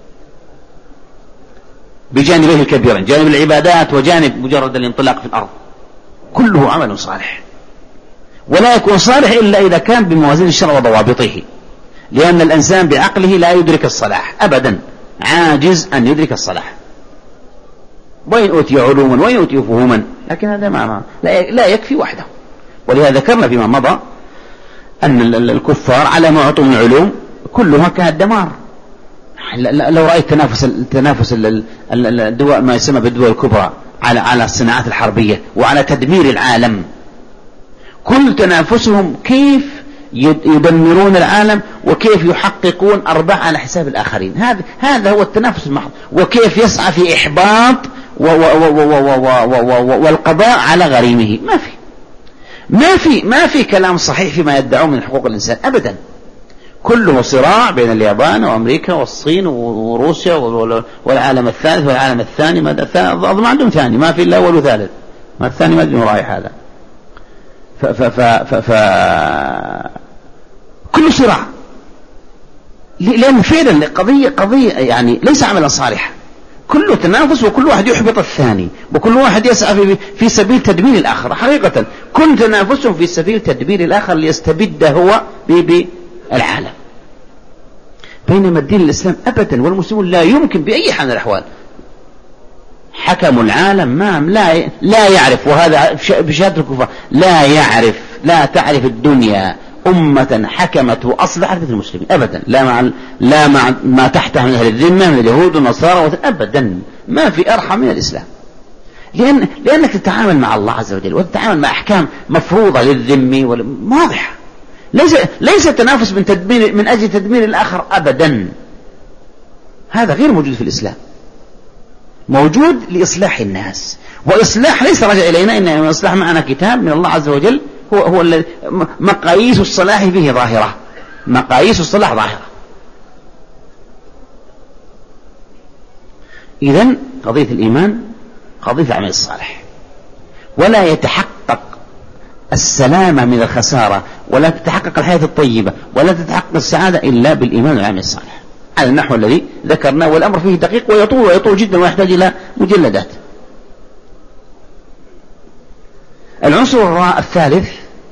بجانبه الكبيرين، جانب العبادات وجانب مجرد الانطلاق في الأرض، كله عمل صالح، ولا يكون صالح إلا إذا كان بموازين الشرع وضوابطه، لأن الإنسان بعقله لا يدرك الصلاح أبدا عاجز أن يدرك الصلاح، وإن أوتي علوما وإن أوتي فهوما، لكن هذا ما لا يكفي وحده. ولهذا ذكرنا فيما مضى أن الكفار على ما أعطوا من علوم كلها كانت دمار. لو رأيت تنافس التنافس الدول ما يسمى بالدول الكبرى على على الصناعات الحربية وعلى تدمير العالم، كل تنافسهم كيف يدمرون العالم وكيف يحققون أرباح على حساب الآخرين. هذا هذا هو التنافس المحض، وكيف يسعى في إحباط والقضاء على غريمه. ما في ما في ما في كلام صحيح فيما يدعون من حقوق الإنسان أبدا. كله صراع بين اليابان وأمريكا والصين وروسيا والعالم الثالث والعالم الثاني. ماذا الثاني؟ أظن ما عندهم ثاني، ما في إلا أول وثالث، ما الثاني ما أدري رايح هذا. ف ف ف ف ف كل صراع، لأن فعلا قضية قضية يعني ليس عملا صالحا، كله تنافس وكل واحد يحبط الثاني وكل واحد يسعى في, في سبيل تدمير الآخر. حقيقة كل تنافسهم في سبيل تدمير الآخر ليستبد هو بالعالم، بينما الدين الإسلام أبدا والمسلمون لا يمكن بأي حال من الأحوال. حكموا العالم ما لا لا يعرف، وهذا بشهادة الكفار، لا يعرف لا تعرف الدنيا أمة حكمت وأصلحت مثل المسلمين أبدا، لا مع لا مع ما تحتها من أهل الذمة من اليهود والنصارى أبدا، ما في أرحم من الإسلام. لأن لأنك تتعامل مع الله عز وجل وتتعامل مع أحكام مفروضة للذم واضحة، ليس ليس تنافس من تدمير من أجل تدمير الآخر أبدا، هذا غير موجود في الإسلام. موجود لإصلاح الناس، وإصلاح ليس رجع إلينا، إن إصلاح معنا كتاب من الله عز وجل هو هو الذي مقاييس الصلاح فيه ظاهرة، مقاييس الصلاح ظاهرة. إذن قضية الإيمان قضية العمل الصالح، ولا يتحقق السلامة من الخسارة ولا تتحقق الحياة الطيبة ولا تتحقق السعادة إلا بالإيمان والعمل الصالح على النحو الذي ذكرناه، والأمر فيه دقيق ويطول ويطول جدا ويحتاج إلى مجلدات. العنصر الثالث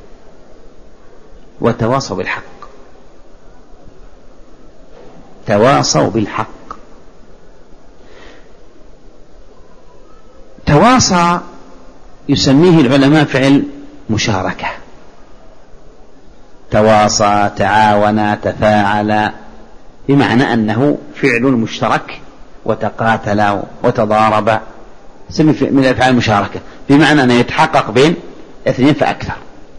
وتواصوا بالحق. تواصوا بالحق. تواصى يسميه العلماء فعل مشاركة، تواصى تعاون تفاعل، بمعنى أنه فعل مشترك، وتقاتل وتضارب، سمي من الأفعال المشاركة، بمعنى أنه يتحقق بين اثنين فأكثر.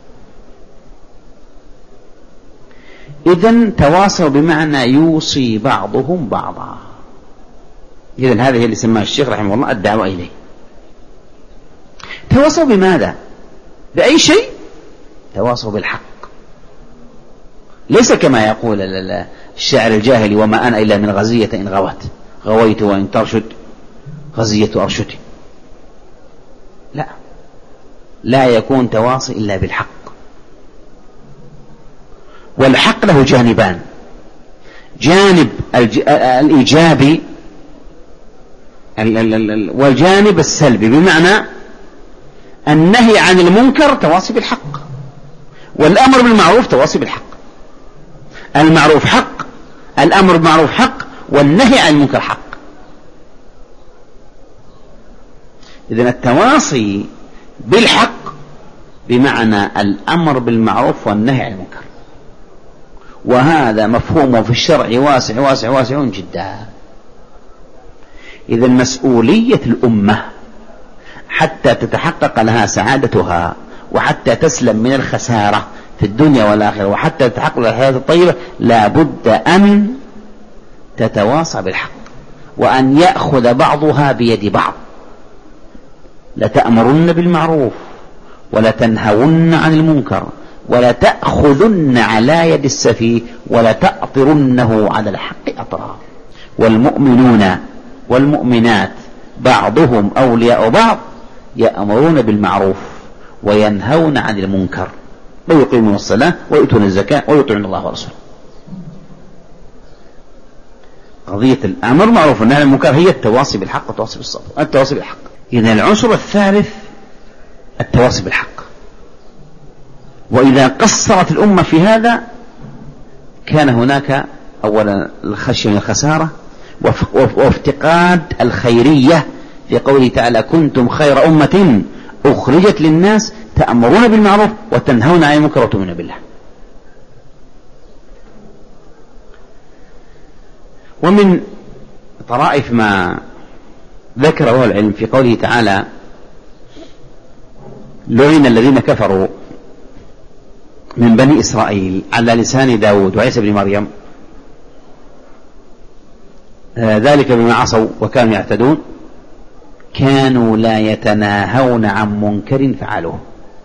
إذن تواصوا بمعنى يوصي بعضهم بعضا. إذن هذه اللي سماها الشيخ رحمه الله الدعوة إليه. تواصوا بماذا؟ بأي شيء؟ تواصوا بالحق، ليس كما يقول الشاعر الجاهلي: وما أنا إلا من غزية إن غوت غويت وإن ترشد غزية أرشدي. لا، لا يكون تواصي إلا بالحق. والحق له جانبان: جانب الإيجابي والجانب السلبي، بمعنى النهي عن المنكر تواصي بالحق، والأمر بالمعروف تواصي بالحق. المعروف حق، الأمر بالمعروف حق، والنهي عن المنكر حق. إذن التواصي بالحق بمعنى الأمر بالمعروف والنهي عن المنكر، وهذا مفهوم في الشرع واسع واسع واسع جدا. إذن مسؤولية الأمة حتى تتحقق لها سعادتها، وحتى تسلم من الخسارة في الدنيا والآخرة، وحتى تتحقق لها الحياة الطيبة، لا بد أن تتواصى بالحق، وأن يأخذ بعضها بيد بعض. لتأمرن بالمعروف ولتنهون عن المنكر ولتأخذن على يد السفيه ولتأطرنه على الحق أطرا. والمؤمنون والمؤمنات بعضهم أولياء بعض، يأمرون بالمعروف وينهون عن المنكر ويقيمون الصلاة ويؤتون الزكاة ويطيعون الله ورسوله. قضية الأمر معروف والنهي عن المنكر هي التواصي بالحق والتواصي بالصبر، التواصي بالحق. إذن العنصر الثالث التواصي بالحق. وإذا قصرت الأمة في هذا كان هناك أولا الخشية من الخسارة، وافتقاد الخيرية في قوله تعالى كنتم خير أمة أخرجت للناس تأمرون بالمعروف وتنهون عن المنكر وتؤمنون بالله. ومن طرائف ما ذكره العلم في قوله تعالى لعن الذين كفروا من بني إسرائيل على لسان داود وعيسى بن مريم ذلك بما عصوا وكانوا يعتدون كانوا لا يتناهون عن منكر فعلوه.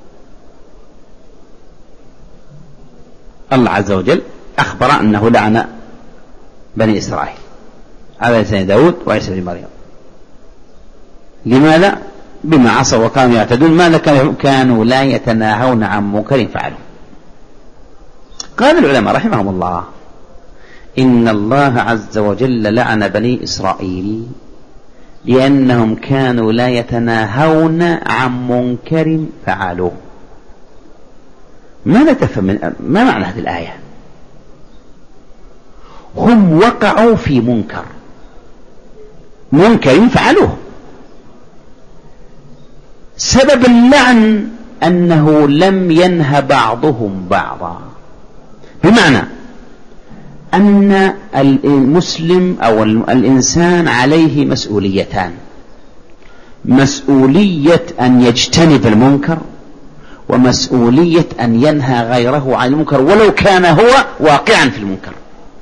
الله عز وجل أخبر أنه لعن بني إسرائيل على لسان داود وعيسى بن مريم. لماذا؟ بما عصوا وكانوا يعتدون. ماذا كانوا لا يتناهون عن منكر فعلوه. قال العلماء رحمهم الله إن الله عز وجل لعن بني إسرائيل لأنهم كانوا لا يتناهون عن منكر فعلوه. ماذا تفهم من ما معنى هذه الآية؟ هم وقعوا في منكر منكر فعلوه. سبب اللعن أنه لم ينه بعضهم بعضا، بمعنى أن المسلم أو الإنسان عليه مسؤوليتان: مسؤولية أن يجتنب المنكر، ومسؤولية أن ينهى غيره عن المنكر ولو كان هو واقعا في المنكر.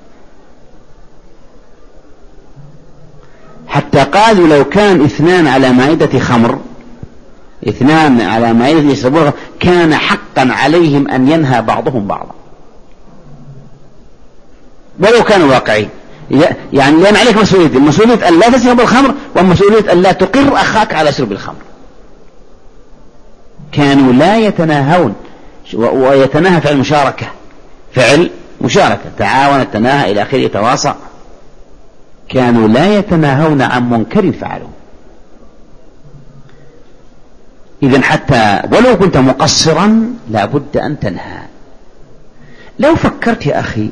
حتى قالوا لو كان اثنان على مائدة خمر اثنان على مائدة يشربون كان حقا عليهم أن ينهى بعضهم بعضا ولو كانوا واقعين. يعني لأن عليك مسؤولية، مسؤولية أن لا تشرب الخمر ومسؤولية أن لا تقر أخاك على شرب الخمر. كانوا لا يتناهون، ويتناهى فعل مشاركة، فعل مشاركة، تعاون، التناهى إلى آخره، يتواصى. كانوا لا يتناهون عن منكر فعلوه. إذن حتى ولو كنت مقصرا لا بد أن تنهى. لو فكرت يا أخي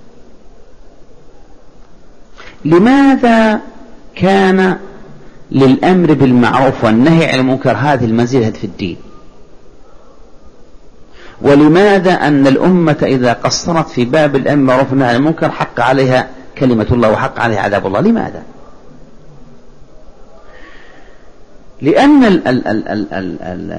لماذا كان للأمر بالمعروف والنهي عن المنكر هذه المنزلة في الدين؟ ولماذا أن الأمة إذا قصرت في باب الأمر بالمعروف والنهي عن المنكر حق عليها كلمة الله وحق عليها عذاب الله؟ لماذا؟ لأن ال ال ال ال ال ال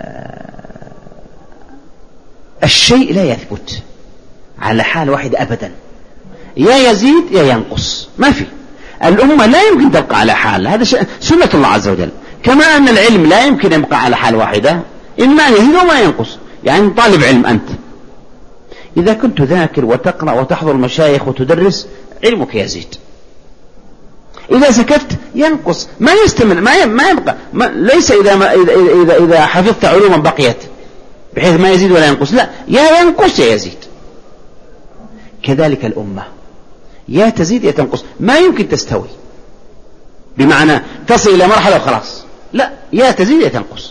الشيء لا يثبت على حال واحدة أبدا، يا يزيد يا ينقص، ما في. الأمة لا يمكن تبقى على حال، هذا سنة الله عز وجل. كما أن العلم لا يمكن يبقى على حال واحدة، إما يزيد وما ينقص. يعني طالب علم أنت إذا كنت ذاكر وتقرأ وتحضر المشايخ وتدرس علمك يزيد، إذا سكت ينقص، ما يستمر، ما ما يبقى ما ليس إذا ما إذا إذا إذا حفظت علوما بقيت بحيث ما يزيد ولا ينقص، لا، يا ينقص يا يزيد. كذلك الأمة يا تزيد يا تنقص، ما يمكن تستوي بمعنى تصل إلى مرحلة وخلاص، لا، يا تزيد يا تنقص.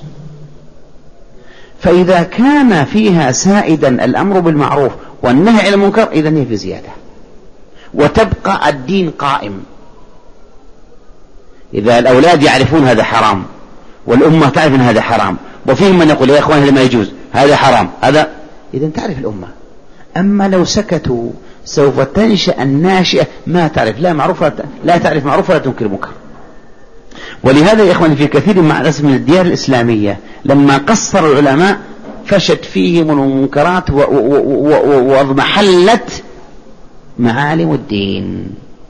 فإذا كان فيها سائدا الأمر بالمعروف والنهي عن المنكر إذن هي في زيادة، وتبقى الدين قائم. إذا الأولاد يعرفون هذا حرام والأمة تعرف أن هذا حرام، وفيهم من يقول يا إخوان هذا ما يجوز، هذا حرام، هذا، إذن تعرف الأمة. أما لو سكتوا سوف تنشأ الناشئة ما تعرف لا معروف لا تعرف معروف ولا تنكر منكر. ولهذا يا إخواني في كثير مع الأسف من الديار الإسلامية لما قصر العلماء فشت فيهم المنكرات واضمحلت معالم الدين.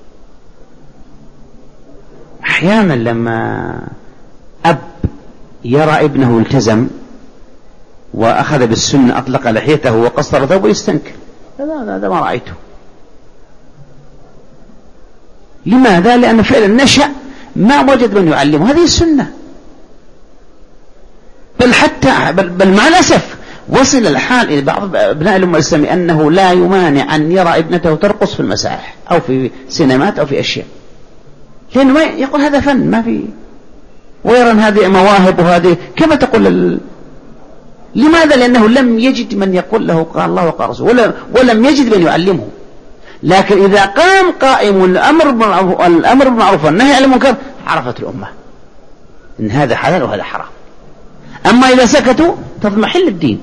أحيانا لما أب يرى ابنه التزم وأخذ بالسنة أطلق لحيته وقصر ثوبه يستنكر، هذا هذا ما رأيته. لماذا؟ لأن فعلا نشأ ما وجد من يعلمه هذه السنة. بل حتى بل, بل مع الأسف وصل الحال إلى بعض أبناء الأمة الإسلامية أنه لا يمانع أن يرى ابنته ترقص في المسارح أو في سينمات أو في أشياء، لأنه ما يقول هذا فن ما في، ويرى أن هذه مواهب وهذه كما تقول ال... لماذا؟ لأنه لم يجد من يقول له قال الله وقال رسوله، ولم يجد من يعلمه. لكن إذا قام قائم الأمر بالمعروف والنهي عن المنكر عرفت الأمة إن هذا حلال وهذا حرام. أما إذا سكتوا تضمحل الدين،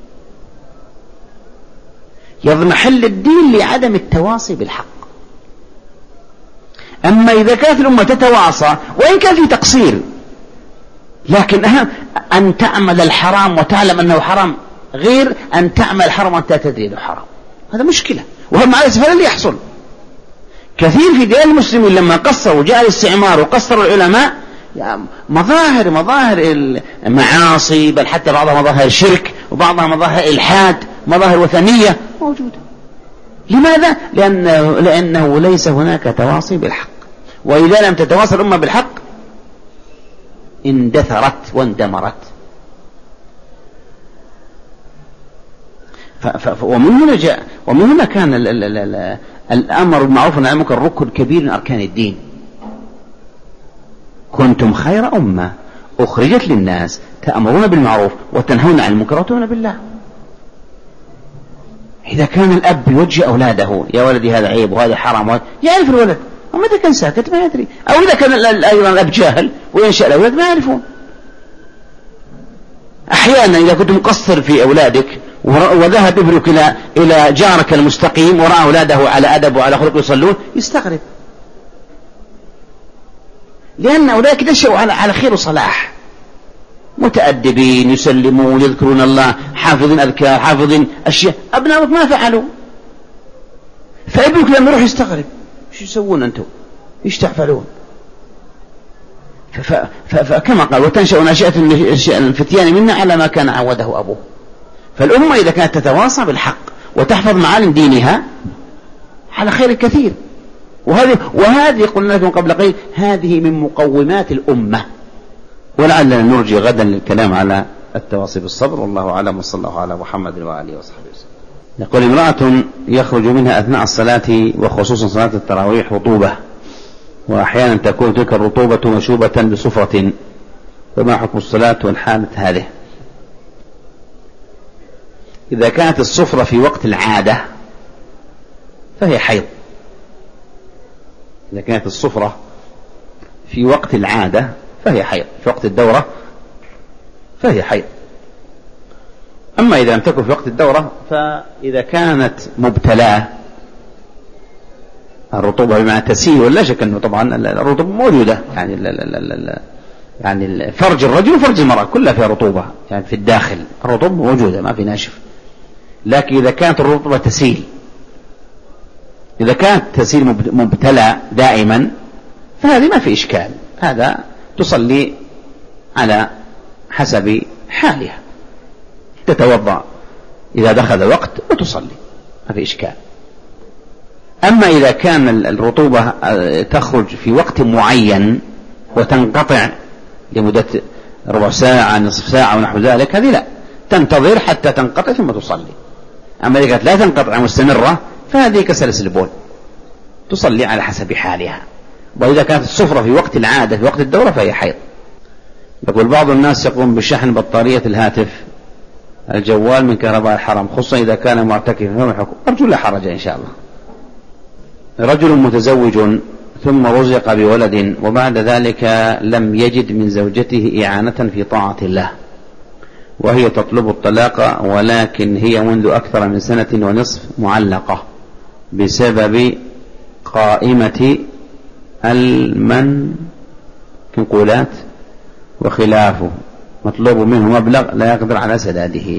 يضمحل الدين لعدم التواصي بالحق. أما إذا كانت الأمة تتواصى وإن كان في تقصير، لكن أهم أن تعمل الحرام وتعلم أنه حرام غير أن تعمل الحرام وأنت تدري أنه حرام. هذا مشكلة، وهم مع الأسف اللي يحصل كثير في ديار المسلمين لما قصروا جاء الاستعمار وقصروا العلماء، مظاهر مظاهر المعاصي، بل حتى بعضها مظاهر شرك وبعضها مظاهر إلحاد، مظاهر وثنية موجودة. لماذا؟ لأنه, لأنه ليس هناك تواصي بالحق. وإذا لم تتواصل الأمة بالحق اندثرت واندمرت. ف ف ومن هنا جاء ومن هنا كان ال ال ال ال الأمر بالمعروف والنهي عن المنكر ركن كبير من أركان الدين. كنتم خير أمة أخرجت للناس تأمرون بالمعروف وتنهون عن المنكر وتؤمنون بالله. إذا كان الأب يوجه أولاده يا ولدي هذا عيب وهذا حرام، يعرف الولد، أما إذا كان ساكت ما يدري، أو إذا كان أيضا الأب جاهل وينشأ الأولاد ما يعرفون. أحيانا إذا كنت مقصر في أولادك وذهب ابنك إلى إلى جارك المستقيم ورأى أولاده على أدب وعلى خلق يصلون يستغرب، لأن أولئك نشأوا على على خير وصلاح، متأدبين يسلمون يذكرون الله حافظين أذكار حافظين أشياء. أبنائك ما فعلوا، فابنك لما يروح يستغرب ايش يسوون أنتم، ايش تفعلون؟ فكما قال وتنشأ ناشئة الفتيان منا على ما كان عوده أبوه. فالأمة إذا كانت تتواصى بالحق وتحفظ معالم دينها على خير كثير. وهذه وهذه قلنا لكم قبل قليل هذه من مقومات الأمة. ولعلنا نرجي غدا للكلام على التواصي بالصبر، والله أعلم، وصلى الله على محمد وآله وصحبه وسلم. يقول امرأة يخرج منها أثناء الصلاة وخصوصا صلاة التراويح رطوبة، وأحيانا تكون تلك الرطوبة مشوبة بصفرة، فما حكم الصلاة والحالة هذه؟ إذا كانت الصفرة في وقت العادة فهي حيض. إذا كانت الصفرة في وقت العادة فهي حيض، في وقت الدورة فهي حيض. أما إذا لم تكن في وقت الدورة فإذا كانت مبتلاة الرطوبة بمعنى تسيل، ولا شك أنه طبعا الرطوبة موجودة، يعني لا لا لا لا يعني فرج الرجل وفرج المرأة كلها فيها رطوبة، يعني في الداخل الرطوبة موجودة ما في ناشف. لكن إذا كانت الرطوبة تسيل، إذا كانت تسيل مبتلى دائما فهذه ما في إشكال، هذا تصلي على حسب حالها، تتوضأ إذا دخل الوقت وتصلي ما في إشكال. أما إذا كان الرطوبة تخرج في وقت معين وتنقطع لمدة ربع ساعة نصف ساعة ونحو ذلك، هذه لا، تنتظر حتى تنقطع ثم تصلي. أما إذا كانت لا تنقطع مستمرة فهذه كسلسل البول، تصلي على حسب حالها. وإذا كانت الصفرة في وقت العادة في وقت الدورة فهي حيض. يقول بعض الناس يقوم بشحن بطارية الهاتف الجوال من كهرباء الحرم، خصوصا إذا كان معتكفا، فما الحكم؟ أرجو لا حرج إن شاء الله. رجل متزوج ثم رزق بولد وبعد ذلك لم يجد من زوجته إعانة في طاعة الله، وهي تطلب الطلاق، ولكن هي منذ أكثر من سنة ونصف معلقة بسبب قائمة المنقولات وخلافه، مطلوب منه مبلغ لا يقدر على سداده.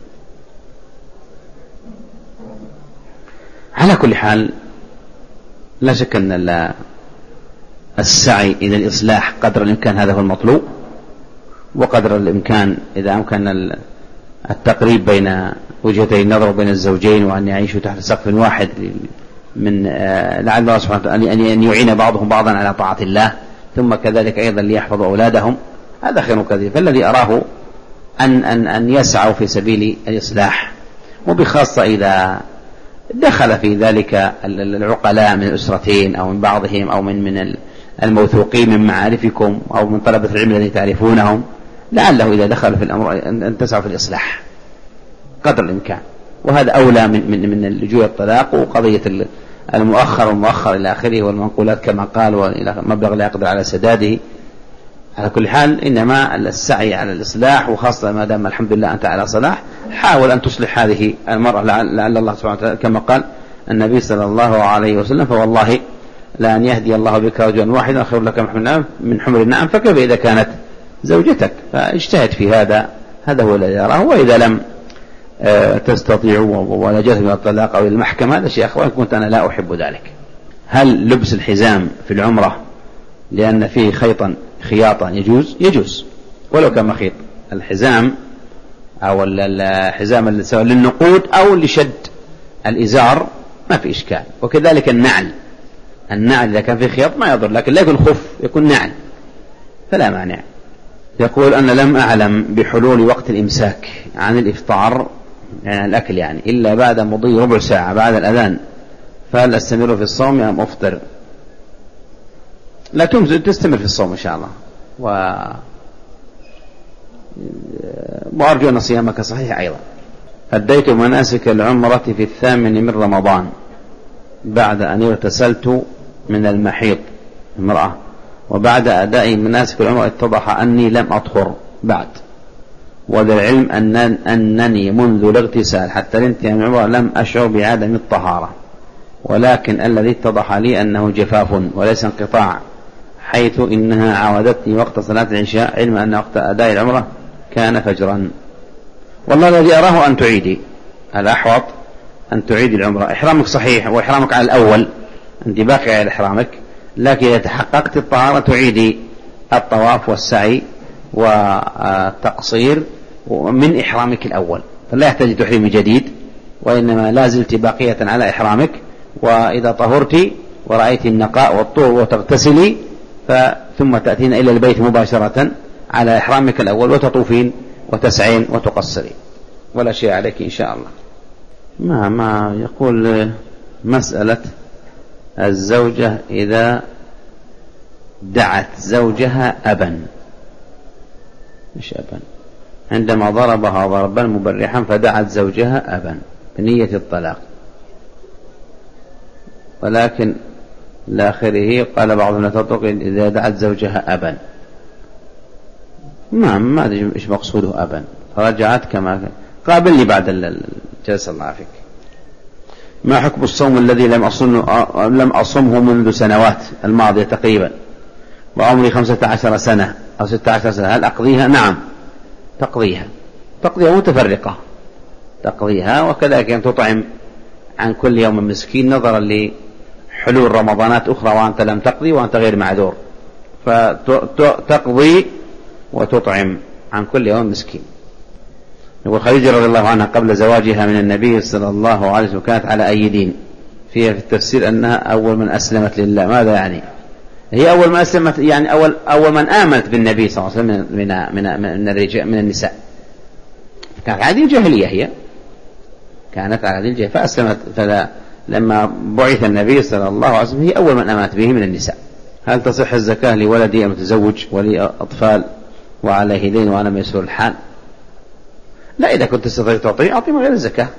على كل حال لا شك أن السعي إلى الإصلاح قدر الإمكان هذا هو المطلوب، وقدر الإمكان إذا أمكن التقريب بين وجهتي النظر بين الزوجين وأن يعيشوا تحت سقف واحد من لعل الله سبحانه وتعالى أن يعين بعضهم بعضا على طاعة الله، ثم كذلك أيضا ليحفظوا أولادهم، هذا خير كثير. فالذي أراه أن, أن, أن يسعوا في سبيل الإصلاح، وبخاصة إذا دخل في ذلك العقلاء من الأسرتين أو من بعضهم أو من من الموثوقين من معارفكم أو من طلبة العلم الذي تعرفونهم، لعله إذا دخل في الأمر أن تسعوا في الإصلاح قدر الإمكان. وهذا أولى من من من اللجوء الطلاق وقضية المؤخر والمؤخر إلى آخره والمنقولات كما قال وإلى مبلغ لا يقدر على سداده. على كل حال إنما السعي على الإصلاح، وخاصة ما دام الحمد لله أنت على صلاح، حاول أن تصلح هذه المرأة لعل الله سبحانه وتعالى كما قال النبي صلى الله عليه وسلم: فوالله لأن يهدي الله بك رجلا واحدا خير لك من حمر النعم، فكيف إذا كانت زوجتك؟ فاجتهد في هذا، هذا هو الذي يراه. وإذا لم تستطيع ولجأت من الطلاق أو المحكمة هذا شيء آخر، وإن كنت أنا لا أحب ذلك. هل لبس الحزام في العمرة لأن فيه خيطا خياطا يجوز؟ يجوز ولو كان مخيط. الحزام أو الحزام اللي سواء للنقود أو لشد الإزار ما في إشكال. وكذلك النعل، النعل إذا كان فيه خياط ما يضر، لكن لا يكون خف، يكون نعل فلا مانع. يقول: أنا لم أعلم بحلول وقت الإمساك عن الإفطار يعني الأكل يعني إلا بعد مضي ربع ساعة بعد الأذان، فهل أستمر في الصوم أم أفطر؟ لا تستمر في الصوم إن شاء الله، و... وأرجو أن صيامك صحيح أيضا. أديت مناسك العمرة في الثامن من رمضان بعد أن اغتسلت من المحيض امرأة، وبعد أداء مناسك العمرة اتضح أني لم أطهر بعد، وللعلم أن أنني منذ الاغتسال حتى الانتهاء من العمرة لم أشعر بعدم الطهارة، ولكن الذي اتضح لي أنه جفاف وليس انقطاع، حيث إنها عاودتني وقت صلاة العشاء، علم أن وقت أداء العمرة كان فجرا. والله الذي أراه أن تعيدي، الأحوط أن تعيدي العمرة. إحرامك صحيح وإحرامك على الأول، أنت باقي على إحرامك، لكن إذا تحققت الطهارة تعيدي الطواف والسعي والتقصير من إحرامك الأول، فلا يحتاج تحريم جديد، وإنما لا زلت باقية على إحرامك. وإذا طهرت ورأيت النقاء والطهر وتغتسلي ثم تأتين إلى البيت مباشرة على إحرامك الأول وتطوفين وتسعين وتقصرين، ولا شيء عليك إن شاء الله. ما ما يقول مسألة الزوجة إذا دعت زوجها أبا، مش أبا، عندما ضربها ضربا مبرحا فدعت زوجها أبا بنية الطلاق، ولكن لآخره قال بعضهم لا تطلق إذا دعت زوجها أبا. ما ما أدري إيش مقصوده أبا، فرجعت كما قابلني بعد الجلسة الله فيك. ما حكم الصوم الذي لم أصمه, لم أصمه منذ سنوات الماضية تقريبا وعمري خمسة عشر سنة أو ستة عشر سنة، هل أقضيها؟ نعم تقضيها، تقضيها متفرقة تقضيها، وكذلك أن تطعم عن كل يوم مسكين نظرا لحلول رمضانات أخرى وأنت لم تقضي وأنت غير معذور، فتقضي وتطعم عن كل يوم مسكين. يقول: خديجة رضي الله عنها قبل زواجها من النبي صلى الله عليه وسلم كانت على أي دين؟ فيها في التفسير أنها أول من أسلمت لله. ماذا يعني؟ هي أول من أسلمت يعني أول أول من آمنت بالنبي صلى الله عليه وسلم من من من الرجال من النساء. كانت على دين جاهلية، هي كانت على دين جاهلية فأسلمت، فلما بعث النبي صلى الله عليه وسلم هي أول من آمنت به من النساء. هل تصح الزكاة لولدي المتزوج ولي أطفال وعليه دين وأنا ميسور الحال؟ لا، إذا كنت تستطيع تعطيه أعطيه من غير الزكاة،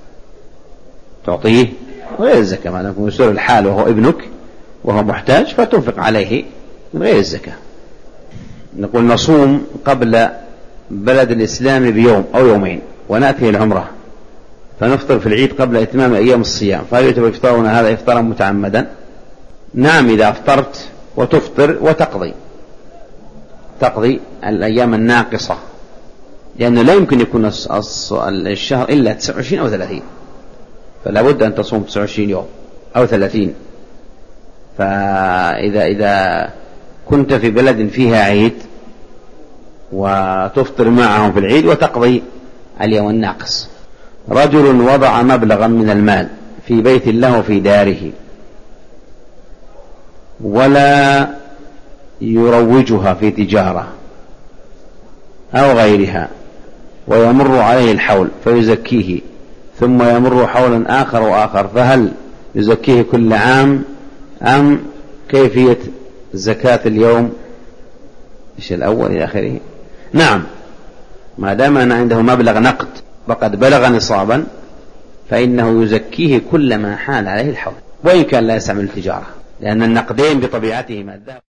تعطيه غير الزكاة، ما دام ميسور الحال وهو ابنك وهو محتاج فتنفق عليه من غير الزكاة. نقول: نصوم قبل بلد الإسلام بيوم أو يومين ونأتي العمرة فنفطر في العيد قبل إتمام أيام الصيام، فهل يعتبر إفطارنا هذا إفطارا متعمدا؟ نعم، إذا أفطرت وتفطر وتقضي تقضي الأيام الناقصة، لأنه لا يمكن يكون الشهر إلا تسعة وعشرين أو ثلاثين، فلا بد أن تصوم تسعة وعشرين يوم أو ثلاثين. فإذا إذا كنت في بلد فيها عيد وتفطر معهم في العيد وتقضي اليوم الناقص. رجل وضع مبلغا من المال في بيت له في داره ولا يروجها في تجارة أو غيرها، ويمر عليه الحول فيزكيه، ثم يمر حولا آخر وآخر، فهل يزكيه كل عام أم كيفية زكاة اليوم إيش الأول إلى آخره؟ نعم، ما دام أن عنده مبلغ نقد وقد بلغ نصابا فإنه يزكيه كل ما حال عليه الحول، وإن كان لا يستعمل التجارة، لأن النقدين بطبيعتهما الذهب